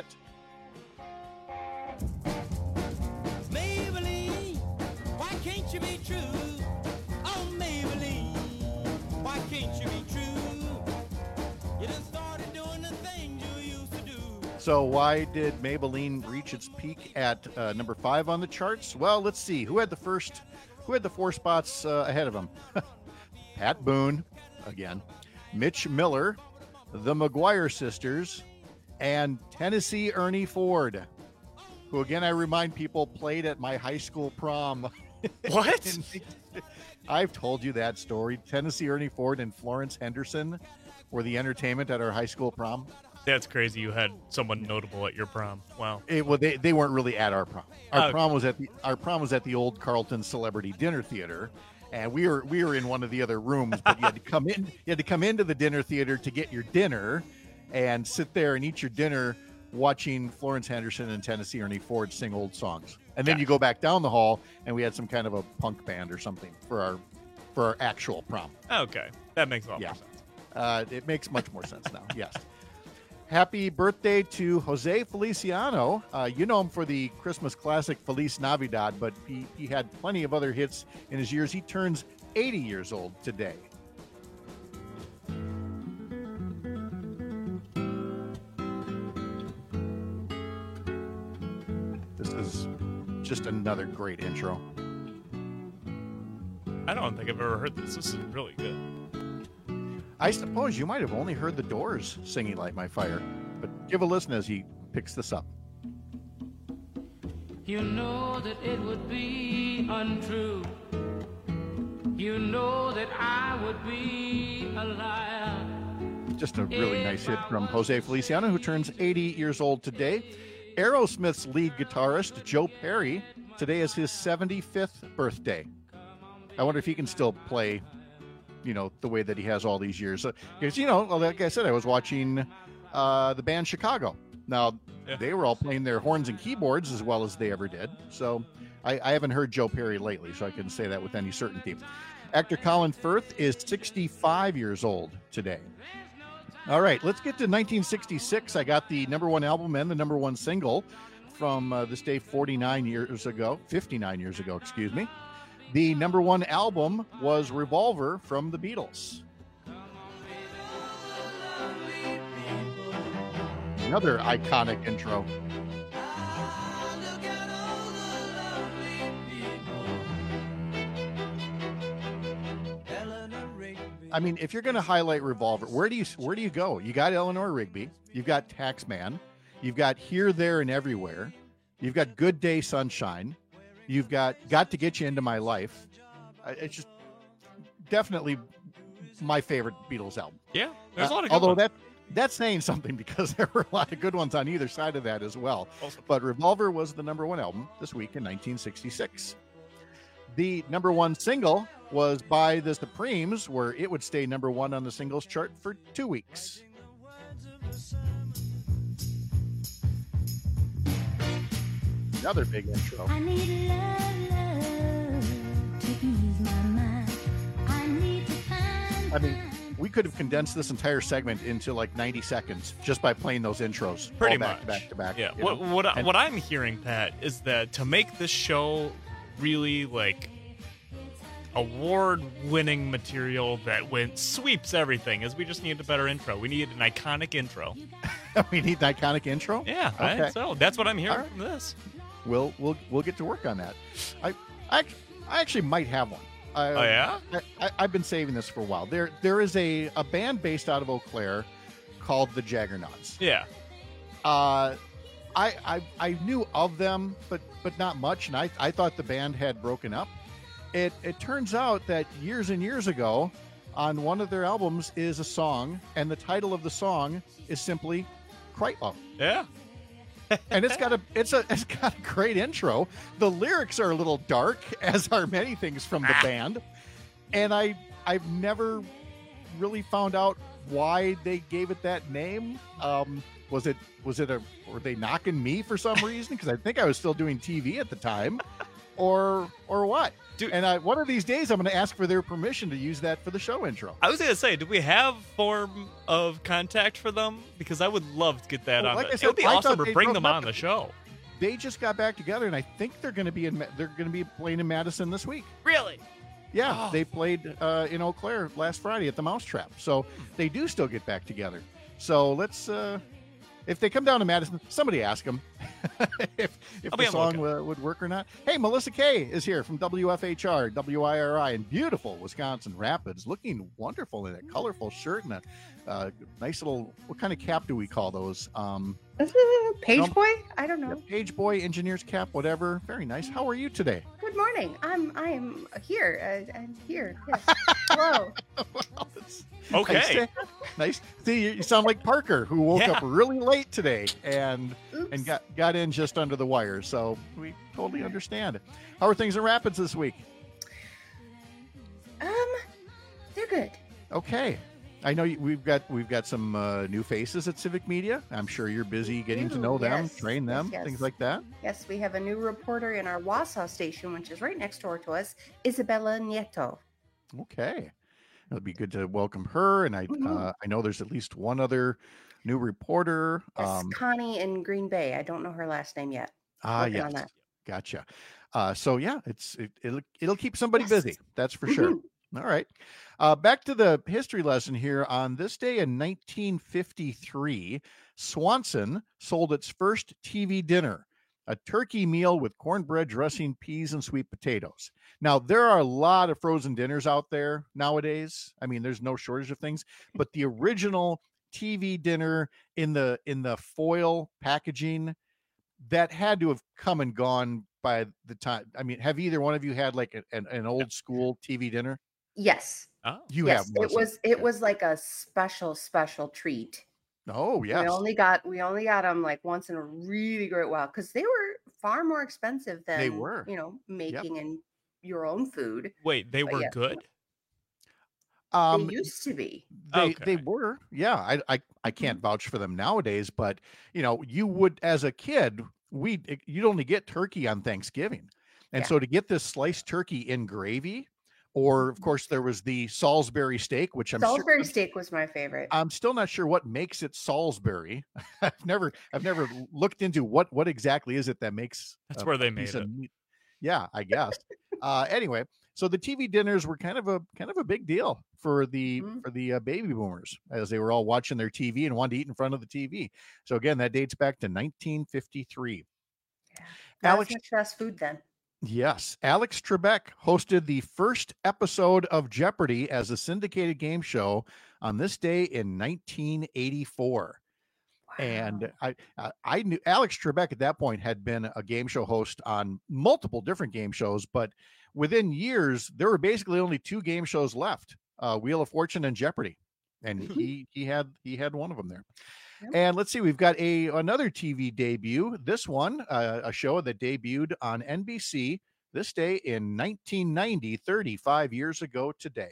Maybelline, why can't you be true? Oh, Maybelline, why can't you be true? You done started doing the things you used to do. So why did Maybelline reach its peak at uh, number five on the charts? Well, let's see. Who had the first, who had the four spots uh, ahead of him? Pat Boone, again. Mitch Miller, the McGuire Sisters, and Tennessee Ernie Ford, who, again, I remind people, played at my high school prom. What? I've told you that story. Tennessee Ernie Ford and Florence Henderson were the entertainment at our high school prom. That's crazy. You had someone notable at your prom. Wow. It, well, they, they weren't really at our prom. Our Oh. prom was at the our prom was at the old Carlton Celebrity Dinner Theater, and we were we were in one of the other rooms. But you had to come in. You had to come into the dinner theater to get your dinner, and sit there and eat your dinner, watching Florence Henderson and Tennessee Ernie Ford sing old songs. And then you go back down the hall, and we had some kind of a punk band or something for our for our actual prom. Okay. That makes a lot Yeah. more sense. Uh, it makes much more sense now. Yes. Happy birthday to Jose Feliciano. Uh, you know him for the Christmas classic Feliz Navidad, but he, he had plenty of other hits in his years. He turns eighty years old today. This is just another great intro. I don't think I've ever heard this. This is really good. I suppose you might have only heard the Doors singing Light My Fire, but give a listen as he picks this up. You know that it would be untrue. You know that I would be a liar. Just a really nice hit from Jose Feliciano, who turns eighty years old today. Aerosmith's lead guitarist, Joe Perry, today is his seventy-fifth birthday. I wonder if he can still play, you know, the way that he has all these years. Because, you know, like I said, I was watching uh, the band Chicago. Now, Yeah. they were all playing their horns and keyboards as well as they ever did. So I, I haven't heard Joe Perry lately, so I couldn't say that with any certainty. Actor Colin Firth is sixty-five years old today. All right, let's get to nineteen sixty-six. I got the number one album and the number one single from uh, this day forty-nine years ago, fifty-nine years ago, excuse me. The number one album was Revolver from the Beatles. Another iconic intro. I mean, if you're going to highlight Revolver, where do you where do you go? You got Eleanor Rigby, you've got Taxman, you've got Here, There, and Everywhere, you've got Good Day, Sunshine, you've got Got to Get You Into My Life. Uh, It's just definitely my favorite Beatles album. Yeah, there's a lot of good although ones. that that's saying something because there were a lot of good ones on either side of that as well. But Revolver was the number one album this week in nineteen sixty-six. The number one single was by the Supremes, where it would stay number one on the singles chart for two weeks. Another big intro. I need love, love to ease my mind. I need to find. I mean, we could have condensed this entire segment into like ninety seconds just by playing those intros. Pretty all back much. to back to back. Yeah. you What know? what I, And- what I'm hearing, Pat, is that to make this show really like award-winning material that went sweeps everything, is we just need a better intro. We need an iconic intro. we need an iconic intro? Yeah. Okay. Right? So that's what I'm hearing All right. from this. We'll we'll we'll get to work on that. I I, act- I actually might have one. I, Oh, yeah? I, I, I've been saving this for a while. There there is a, a band based out of Eau Claire called the Jaggernauts. Yeah. Uh, I, I I knew of them, but but not much, and I, I thought the band had broken up. It it turns out that years and years ago, on one of their albums is a song, and the title of the song is simply Kreitlow. Yeah. And it's got a it's a it's got a great intro. The lyrics are a little dark, as are many things from the band. And I I've never really found out why they gave it that name. Um, was it was it a were they knocking me for some reason? Because I think I was still doing T V at the time, or or what? Dude. And I, one of these days, I'm going to ask for their permission to use that for the show intro. I was gonna say, do we have form of contact for them? Because I would love to get that Well, on. like the, I said, it would be I awesome thought to they bring broke them up. on the show. They just got back together, and I think they're going to be in Ma- they're going to be playing in Madison this week. Really? Yeah, Oh. they played uh, in Eau Claire last Friday at the Mousetrap. So they do still get back together. So let's, uh, if they come down to Madison, somebody ask them if, if I'll be the on the song uh, would work or not. Hey, Melissa Kay is here from W F H R, W I R I in beautiful Wisconsin Rapids, looking wonderful in a colorful shirt and a uh, nice little, what kind of cap do we call those? Um, Page Um, boy? I don't know. Page boy, engineer's cap, whatever. Very nice. How are you today? good morning. I'm I am here. Uh, I'm here. Yes. Hello. Well, Okay. Nice. to- nice. See, you you sound like Parker, who woke Yeah. up really late today and Oops. and got got in just under the wire. So we totally understand. How are things in Rapids this week? Um, they're good. Okay. I know you- we've got we've got some uh, new faces at Civic Media. I'm sure you're busy getting to Ooh, know them, yes, train them, yes, things yes. like that. Yes, we have a new reporter in our Wausau station, which is right next door to us, Isabella Nieto. Okay. It'll be good to welcome her. And I Mhm. uh, I know there's at least one other new reporter. Yes, Um, Connie in Green Bay. I don't know her last name yet. ah, Working on yes. that. Gotcha. Uh, so yeah, it's it, it'll it'll keep somebody Yes. busy. That's for sure. Mhm. All right. Uh, back to the history lesson here. On this day in nineteen fifty-three, Swanson sold its first T V dinner, a turkey meal with cornbread dressing, peas, and sweet potatoes. Now, there are a lot of frozen dinners out there nowadays. I mean, there's no shortage of things, but the original T V dinner in the in the foil packaging, that had to have come and gone by the time. I mean, have either one of you had like a- an, an old school T V dinner? Yes. Oh. You yes, have, it Melissa. was it was like a special special treat. Oh, yes. We only got we only got them like once in a really great while because they were far more expensive than They were. you know making in your own food. Wait, they But were yes, good? Um, they used to be. They Okay. they were, yeah. I I I can't Mm-hmm. vouch for them nowadays, but you know, you would as a kid, we you'd only get turkey on Thanksgiving, and Yeah. so to get this sliced turkey in gravy, or of course there was the Salisbury steak, which I'm sure, Salisbury steak was my favorite. I'm still not sure what makes it Salisbury. I've never I've never looked into what what exactly is it that makes That's a- where they a piece made of it. meat. Yeah, I guess. uh, anyway, so the T V dinners were kind of a kind of a big deal for the Mhm. for the uh, baby boomers as they were all watching their T V and wanted to eat in front of the T V. So again, that dates back to nineteen fifty-three. Not Alex, as much fast food then. yes, Alex Trebek hosted the first episode of Jeopardy as a syndicated game show on this day in nineteen eighty-four. And I, I I knew Alex Trebek at that point had been a game show host on multiple different game shows, but within years there were basically only two game shows left: uh, Wheel of Fortune and Jeopardy, and he he had he had one of them there. Yep. And let's see, we've got a another T V debut. This one, uh, a show that debuted on N B C this day in nineteen ninety, thirty-five years ago today.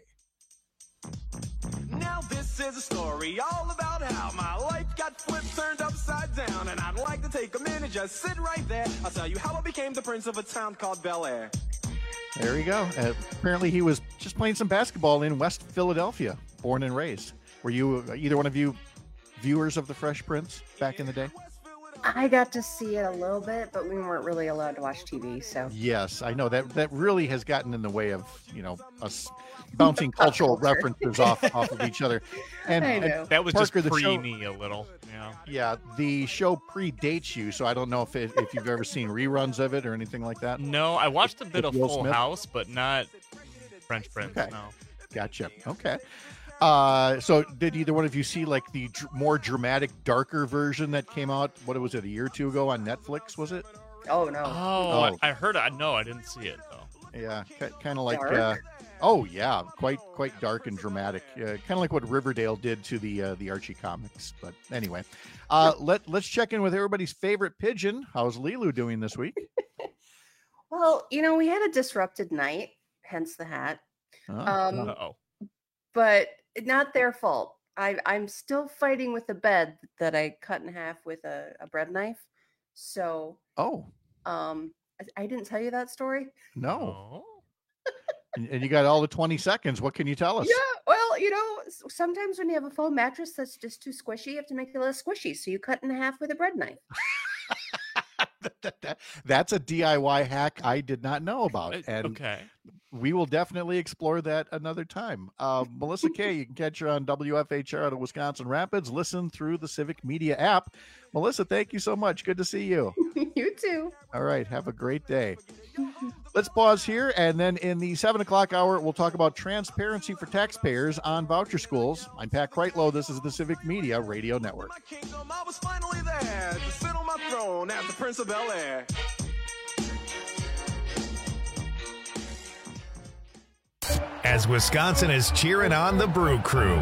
Now this is a story all about how my life got flipped, turned upside down, and I'd like to take a minute, just sit right there. I'll tell you how I became the prince of a town called Bel Air. There you go. Uh, apparently, he was just playing some basketball in West Philadelphia, born and raised. Were you uh, either one of you viewers of The Fresh Prince back in the day? I got to see it a little bit, but we weren't really allowed to watch T V. So Yes, I know that that really has gotten in the way of you know us bouncing cultural culture. references off off of each other. And, I and know. That was Parker, just the show- pre me a little. Yeah. yeah, the show predates you, so I don't know if it, if you've ever seen reruns of it or anything like that. No, I watched a bit With of Will Full Smith? House, but not French Prince. Okay. No. Gotcha. Okay. Uh, so did either one of you see like the dr- more dramatic, darker version that came out? What was it, a year or two ago on Netflix? Was it? oh no, Oh, Oh. I, I heard. I no, I didn't see it though. Yeah, kind of like. Dark? Uh, oh yeah, quite quite dark and dramatic. Uh, kind of like what Riverdale did to the uh, the Archie comics. But anyway, uh, let let's check in with everybody's favorite pigeon. How's Lilu doing this week? well, you know, we had a disrupted night, hence the hat. Oh, Um, Uh-oh. but not their fault. I, I'm still fighting with the bed that I cut in half with a, a bread knife. So, oh um, I, I didn't tell you that story. no, Oh. and, and you got all the twenty seconds. What can you tell us? Yeah, well, you know, s- sometimes when you have a foam mattress that's just too squishy, you have to make it less squishy. So you cut in half with a bread knife. That- that- that's a D I Y hack I did not know about, Uh, and okay. we will definitely explore that another time. Uh, Melissa Kay, you can catch her on W F H R out of Wisconsin Rapids. Listen through the Civic Media app. Melissa, thank you so much. Good to see you. You too. All right, have a great day. Let's pause here, and then in the seven o'clock hour, we'll talk about transparency for taxpayers on voucher schools. I'm Pat Kreitlow. This is the Civic Media Radio Network. Kingdom, I was finally there to sit on my throne as the prince of Bel Air. as Wisconsin is cheering on the Brew Crew.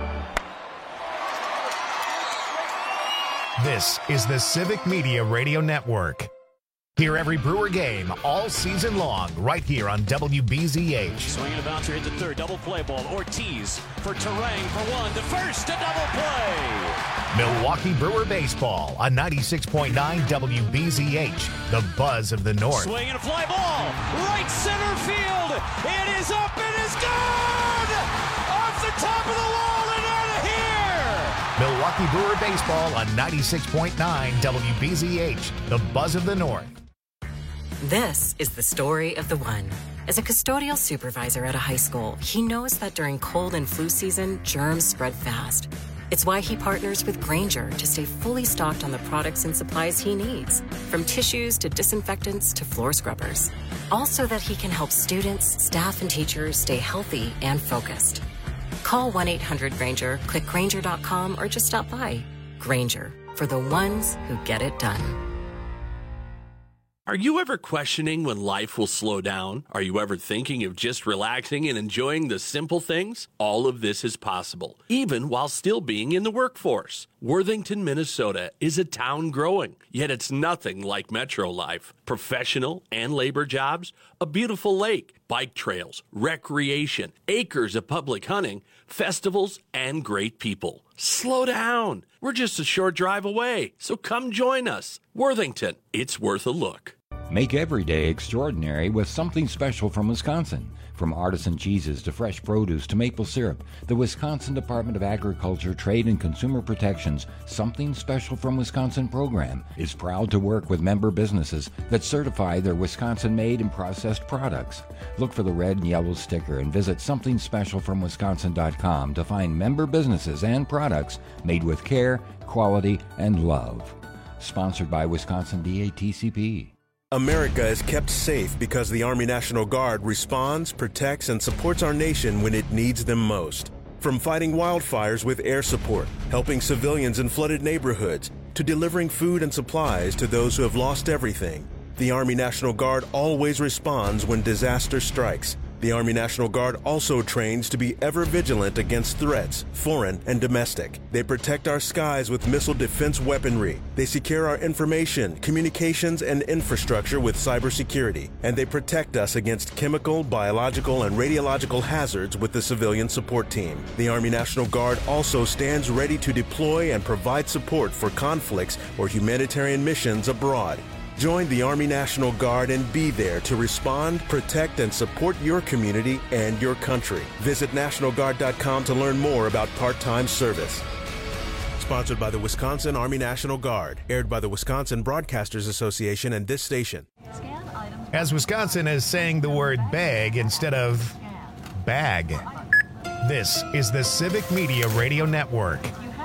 This is the Civic Media Radio Network. Hear every Brewer game all season long right here on W B Z H. Swinging a bouncer into third, double play ball. Ortiz for Terang for one, to first, a double play. Milwaukee Brewer Baseball on ninety-six point nine W B Z H, the buzz of the North. Swinging a fly ball, right center field. It is up, it is gone! Off the top of the wall and out of here! Milwaukee Brewer Baseball on ninety-six point nine W B Z H, the buzz of the North. This is the story of the one. As a custodial supervisor at a high school, he knows that during cold and flu season, germs spread fast. It's why he partners with Grainger to stay fully stocked on the products and supplies he needs, from tissues to disinfectants to floor scrubbers. All so that he can help students, staff, and teachers stay healthy and focused. Call one eight hundred Grainger, click Grainger dot com, or just stop by. Grainger, for the ones who get it done. Are you ever questioning when life will slow down? Are you ever thinking of just relaxing and enjoying the simple things? All of this is possible, even while still being in the workforce. Worthington, Minnesota is a town growing, yet it's nothing like metro life. Professional and labor jobs, a beautiful lake, bike trails, recreation, acres of public hunting, festivals, and great people. Slow down. We're just a short drive away, so come join us. Worthington, it's worth a look. Make every day extraordinary with something special from Wisconsin. From artisan cheeses to fresh produce to maple syrup, the Wisconsin Department of Agriculture, Trade, and Consumer Protection's Something Special from Wisconsin program is proud to work with member businesses that certify their Wisconsin-made and processed products. Look for the red and yellow sticker and visit something special from wisconsin dot com to find member businesses and products made with care, quality, and love. Sponsored by Wisconsin D A T C P. America is kept safe because the Army National Guard responds, protects, and supports our nation when it needs them most. From fighting wildfires with air support, helping civilians in flooded neighborhoods, to delivering food and supplies to those who have lost everything, the Army National Guard always responds when disaster strikes. The Army National Guard also trains to be ever vigilant against threats, foreign and domestic. They protect our skies with missile defense weaponry. They secure our information, communications, and infrastructure with cybersecurity. And they protect us against chemical, biological, and radiological hazards with the civilian support team. The Army National Guard also stands ready to deploy and provide support for conflicts or humanitarian missions abroad. Join the Army National Guard and be there to respond, protect, and support your community and your country. Visit National Guard dot com to learn more about part-time service. Sponsored by the Wisconsin Army National Guard. Aired by the Wisconsin Broadcasters Association and this station. As Wisconsin is saying the word bag instead of bag. This is the Civic Media Radio Network.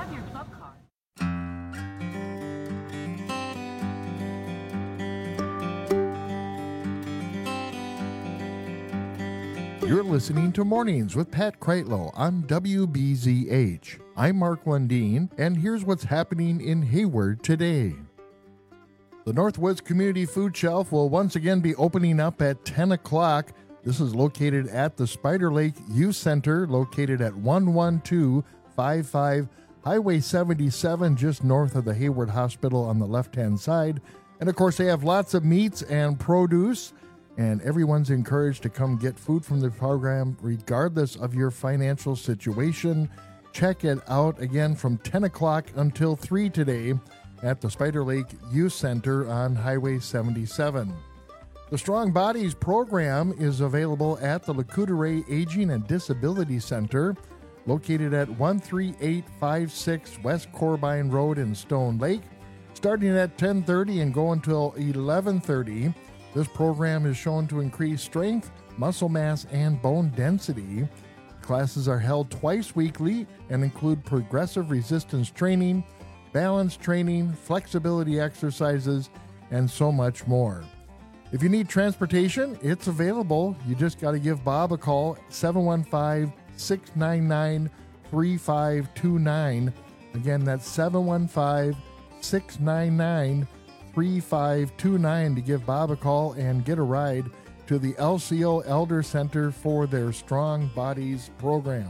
You're listening to Mornings with Pat Kreitlow on W B Z H. I'm Mark Lundeen, and here's what's happening in Hayward today. The Northwoods Community Food Shelf will once again be opening up at ten o'clock. This is located at the Spider Lake Youth Center, located at one one two five five Highway seventy-seven, just north of the Hayward Hospital on the left-hand side. And of course, they have lots of meats and produce, and everyone's encouraged to come get food from the program regardless of your financial situation. Check it out again from ten o'clock until three today at the Spider Lake Youth Center on Highway seventy-seven. The Strong Bodies program is available at the Lac-Courte Aging and Disability Center, located at one three eight five six West Corbine Road in Stone Lake, starting at ten thirty and going until eleven thirty. This program is shown to increase strength, muscle mass, and bone density. Classes are held twice weekly and include progressive resistance training, balance training, flexibility exercises, and so much more. If you need transportation, it's available. You just got to give Bob a call, seven one five, six nine nine, three five two nine. Again, that's seven one five, six nine nine, three five two nine to give Bob a call and get a ride. to the L C O Elder Center for their Strong Bodies program.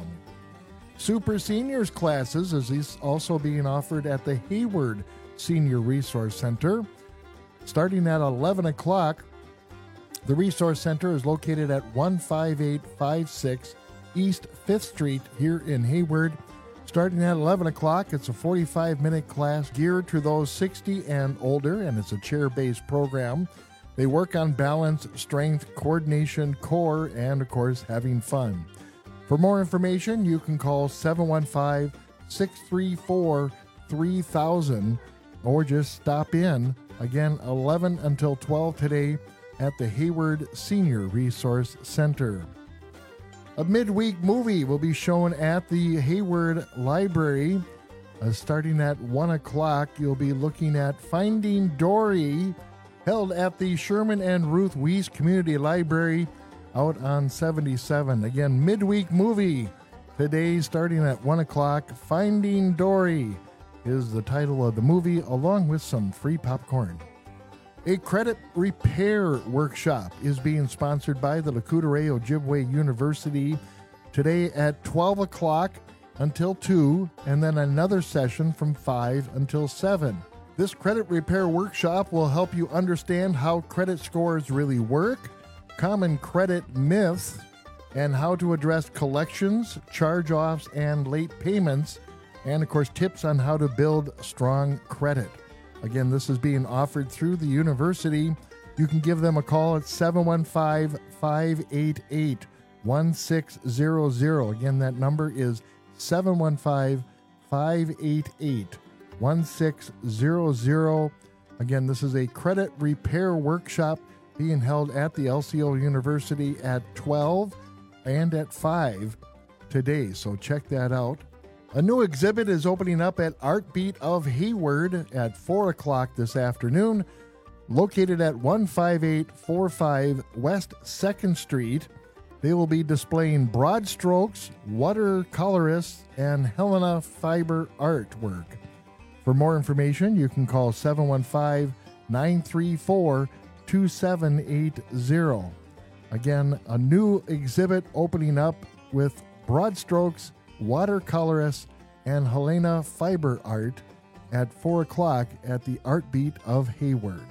Super Seniors classes is also being offered at the Hayward Senior Resource Center. Starting at eleven o'clock, the Resource Center is located at one five eight five six East fifth Street here in Hayward. Starting at eleven o'clock, it's a forty-five minute class geared to those sixty and older, and it's a chair-based program. They work on balance, strength, coordination, core, and, of course, having fun. For more information, you can call seven one five, six three four, three thousand or just stop in. Again, eleven until twelve today at the Hayward Senior Resource Center. A midweek movie will be shown at the Hayward Library. Uh, starting at one o'clock, you'll be looking at Finding Dory, held at the Sherman and Ruth Weiss Community Library out on seventy-seven. Again, midweek movie today starting at one o'clock. Finding Dory is the title of the movie, along with some free popcorn. A credit repair workshop is being sponsored by the Lakota Ojibwe University today at twelve o'clock until two, and then another session from five until seven. This credit repair workshop will help you understand how credit scores really work, common credit myths, and how to address collections, charge-offs, and late payments, and of course tips on how to build strong credit. Again, this is being offered through the university. You can give them a call at seven one five, five eight eight, one six zero zero. Again, that number is seven one five, five eight eight, one six zero zero. Again, this is a credit repair workshop being held at the L C O University at twelve and at five today, so check that out. A new exhibit is opening up at Art Beat of Hayward at four o'clock this afternoon, located at one five eight four five West second Street. They will be displaying broad strokes, watercolorists, and Helena fiber artwork. For more information, you can call seven one five, nine three four, two seven eight zero. Again, a new exhibit opening up with broad strokes, watercolorists, and Helena fiber art at four o'clock at the Art Beat of Hayward.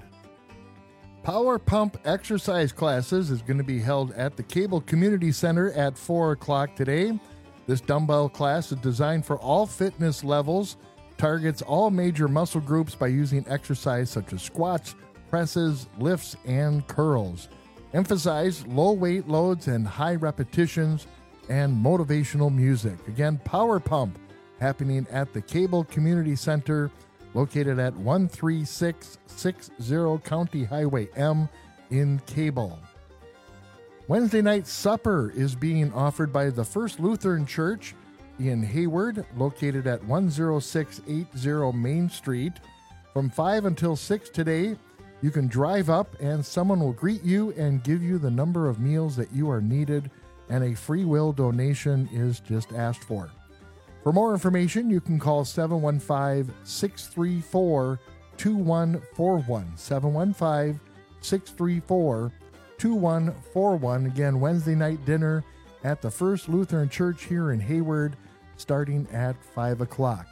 Power Pump exercise classes is going to be held at the Cable Community Center at four o'clock today. This dumbbell class is designed for all fitness levels, targets all major muscle groups by using exercise such as squats, presses, lifts, and curls. Emphasize low weight loads and high repetitions and motivational music. Again, Power Pump happening at the Cable Community Center, located at one three six six zero County Highway M in Cable. Wednesday night supper is being offered by the First Lutheran Church in Hayward, located at one oh six eighty Main Street. From five until six today, you can drive up and someone will greet you and give you the number of meals that you are needed, and a free will donation is just asked for. For more information, you can call seven one five, six three four, two one four one. seven one five, six three four, two one four one. Again, Wednesday night dinner at the First Lutheran Church here in Hayward, starting at five o'clock.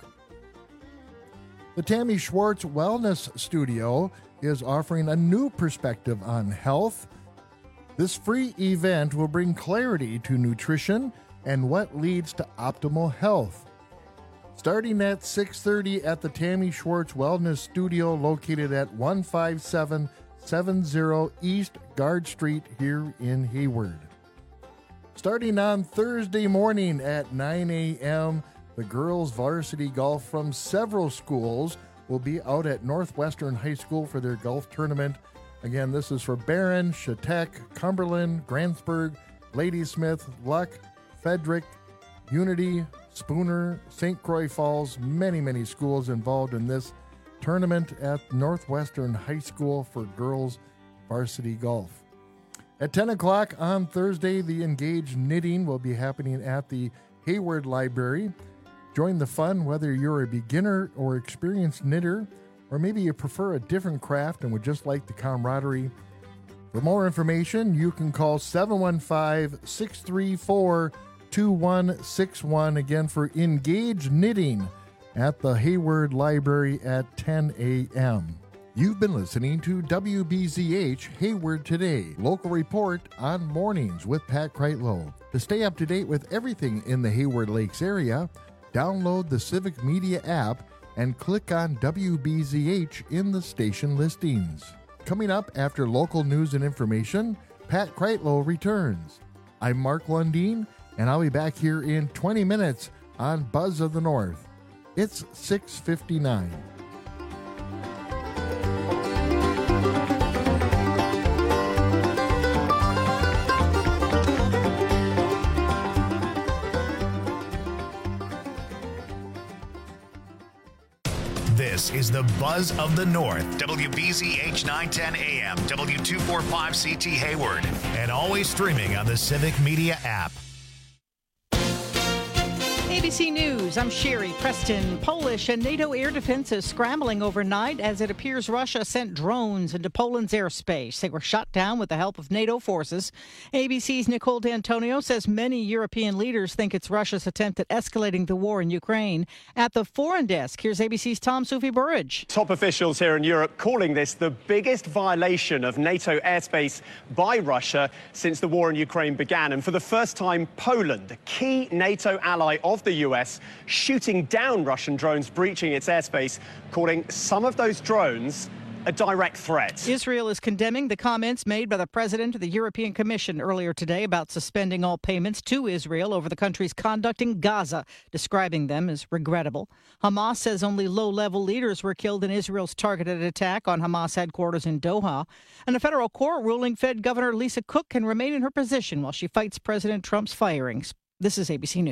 The Tammy Schwartz Wellness Studio is offering a new perspective on health. This free event will bring clarity to nutrition and what leads to optimal health. Starting at six thirty at the Tammy Schwartz Wellness Studio, located at one five seven seven zero East Guard Street here in Hayward. Starting on Thursday morning at nine a.m., the girls varsity golf from several schools will be out at Northwestern High School for their golf tournament. Again, this is for Barron, Chautauqua, Cumberland, Grantsburg, Ladysmith, Luck, Frederick, Unity, Spooner, Saint Croix Falls, many, many schools involved in this tournament at Northwestern High School for girls varsity golf. At ten o'clock on Thursday, the Engage Knitting will be happening at the Hayward Library. Join the fun whether you're a beginner or experienced knitter, or maybe you prefer a different craft and would just like the camaraderie. For more information, you can call seven one five, six three four, two one six one, again for Engage Knitting at the Hayward Library at ten a.m. You've been listening to W B Z H Hayward Today, local report on mornings with Pat Kreitlow. To stay up to date with everything in the Hayward Lakes area, download the Civic Media app and click on W B Z H in the station listings. Coming up after local news and information, Pat Kreitlow returns. I'm Mark Lundeen, and I'll be back here in twenty minutes on Buzz of the North. It's six fifty-nine. This is the Buzz of the North, W B Z H nine ten A M, W two forty-five C T Hayward, and always streaming on the Civic Media app. A B C News, I'm Sherry Preston. Polish and NATO air defense is scrambling overnight as it appears Russia sent drones into Poland's airspace. They were shot down with the help of NATO forces. A B C's Nicole D'Antonio says many European leaders think it's Russia's attempt at escalating the war in Ukraine. At the foreign desk, here's A B C's Tom Sufi Burridge. Top officials here in Europe calling this the biggest violation of NATO airspace by Russia since the war in Ukraine began. And for the first time, Poland, a key NATO ally of the U S, shooting down Russian drones breaching its airspace, calling some of those drones a direct threat. Israel is condemning the comments made by the president of the European Commission earlier today about suspending all payments to Israel over the country's conduct in Gaza, describing them as regrettable. Hamas says only low-level leaders were killed in Israel's targeted attack on Hamas headquarters in Doha. And a federal court ruling Fed Governor Lisa Cook can remain in her position while she fights President Trump's firings. This is A B C News.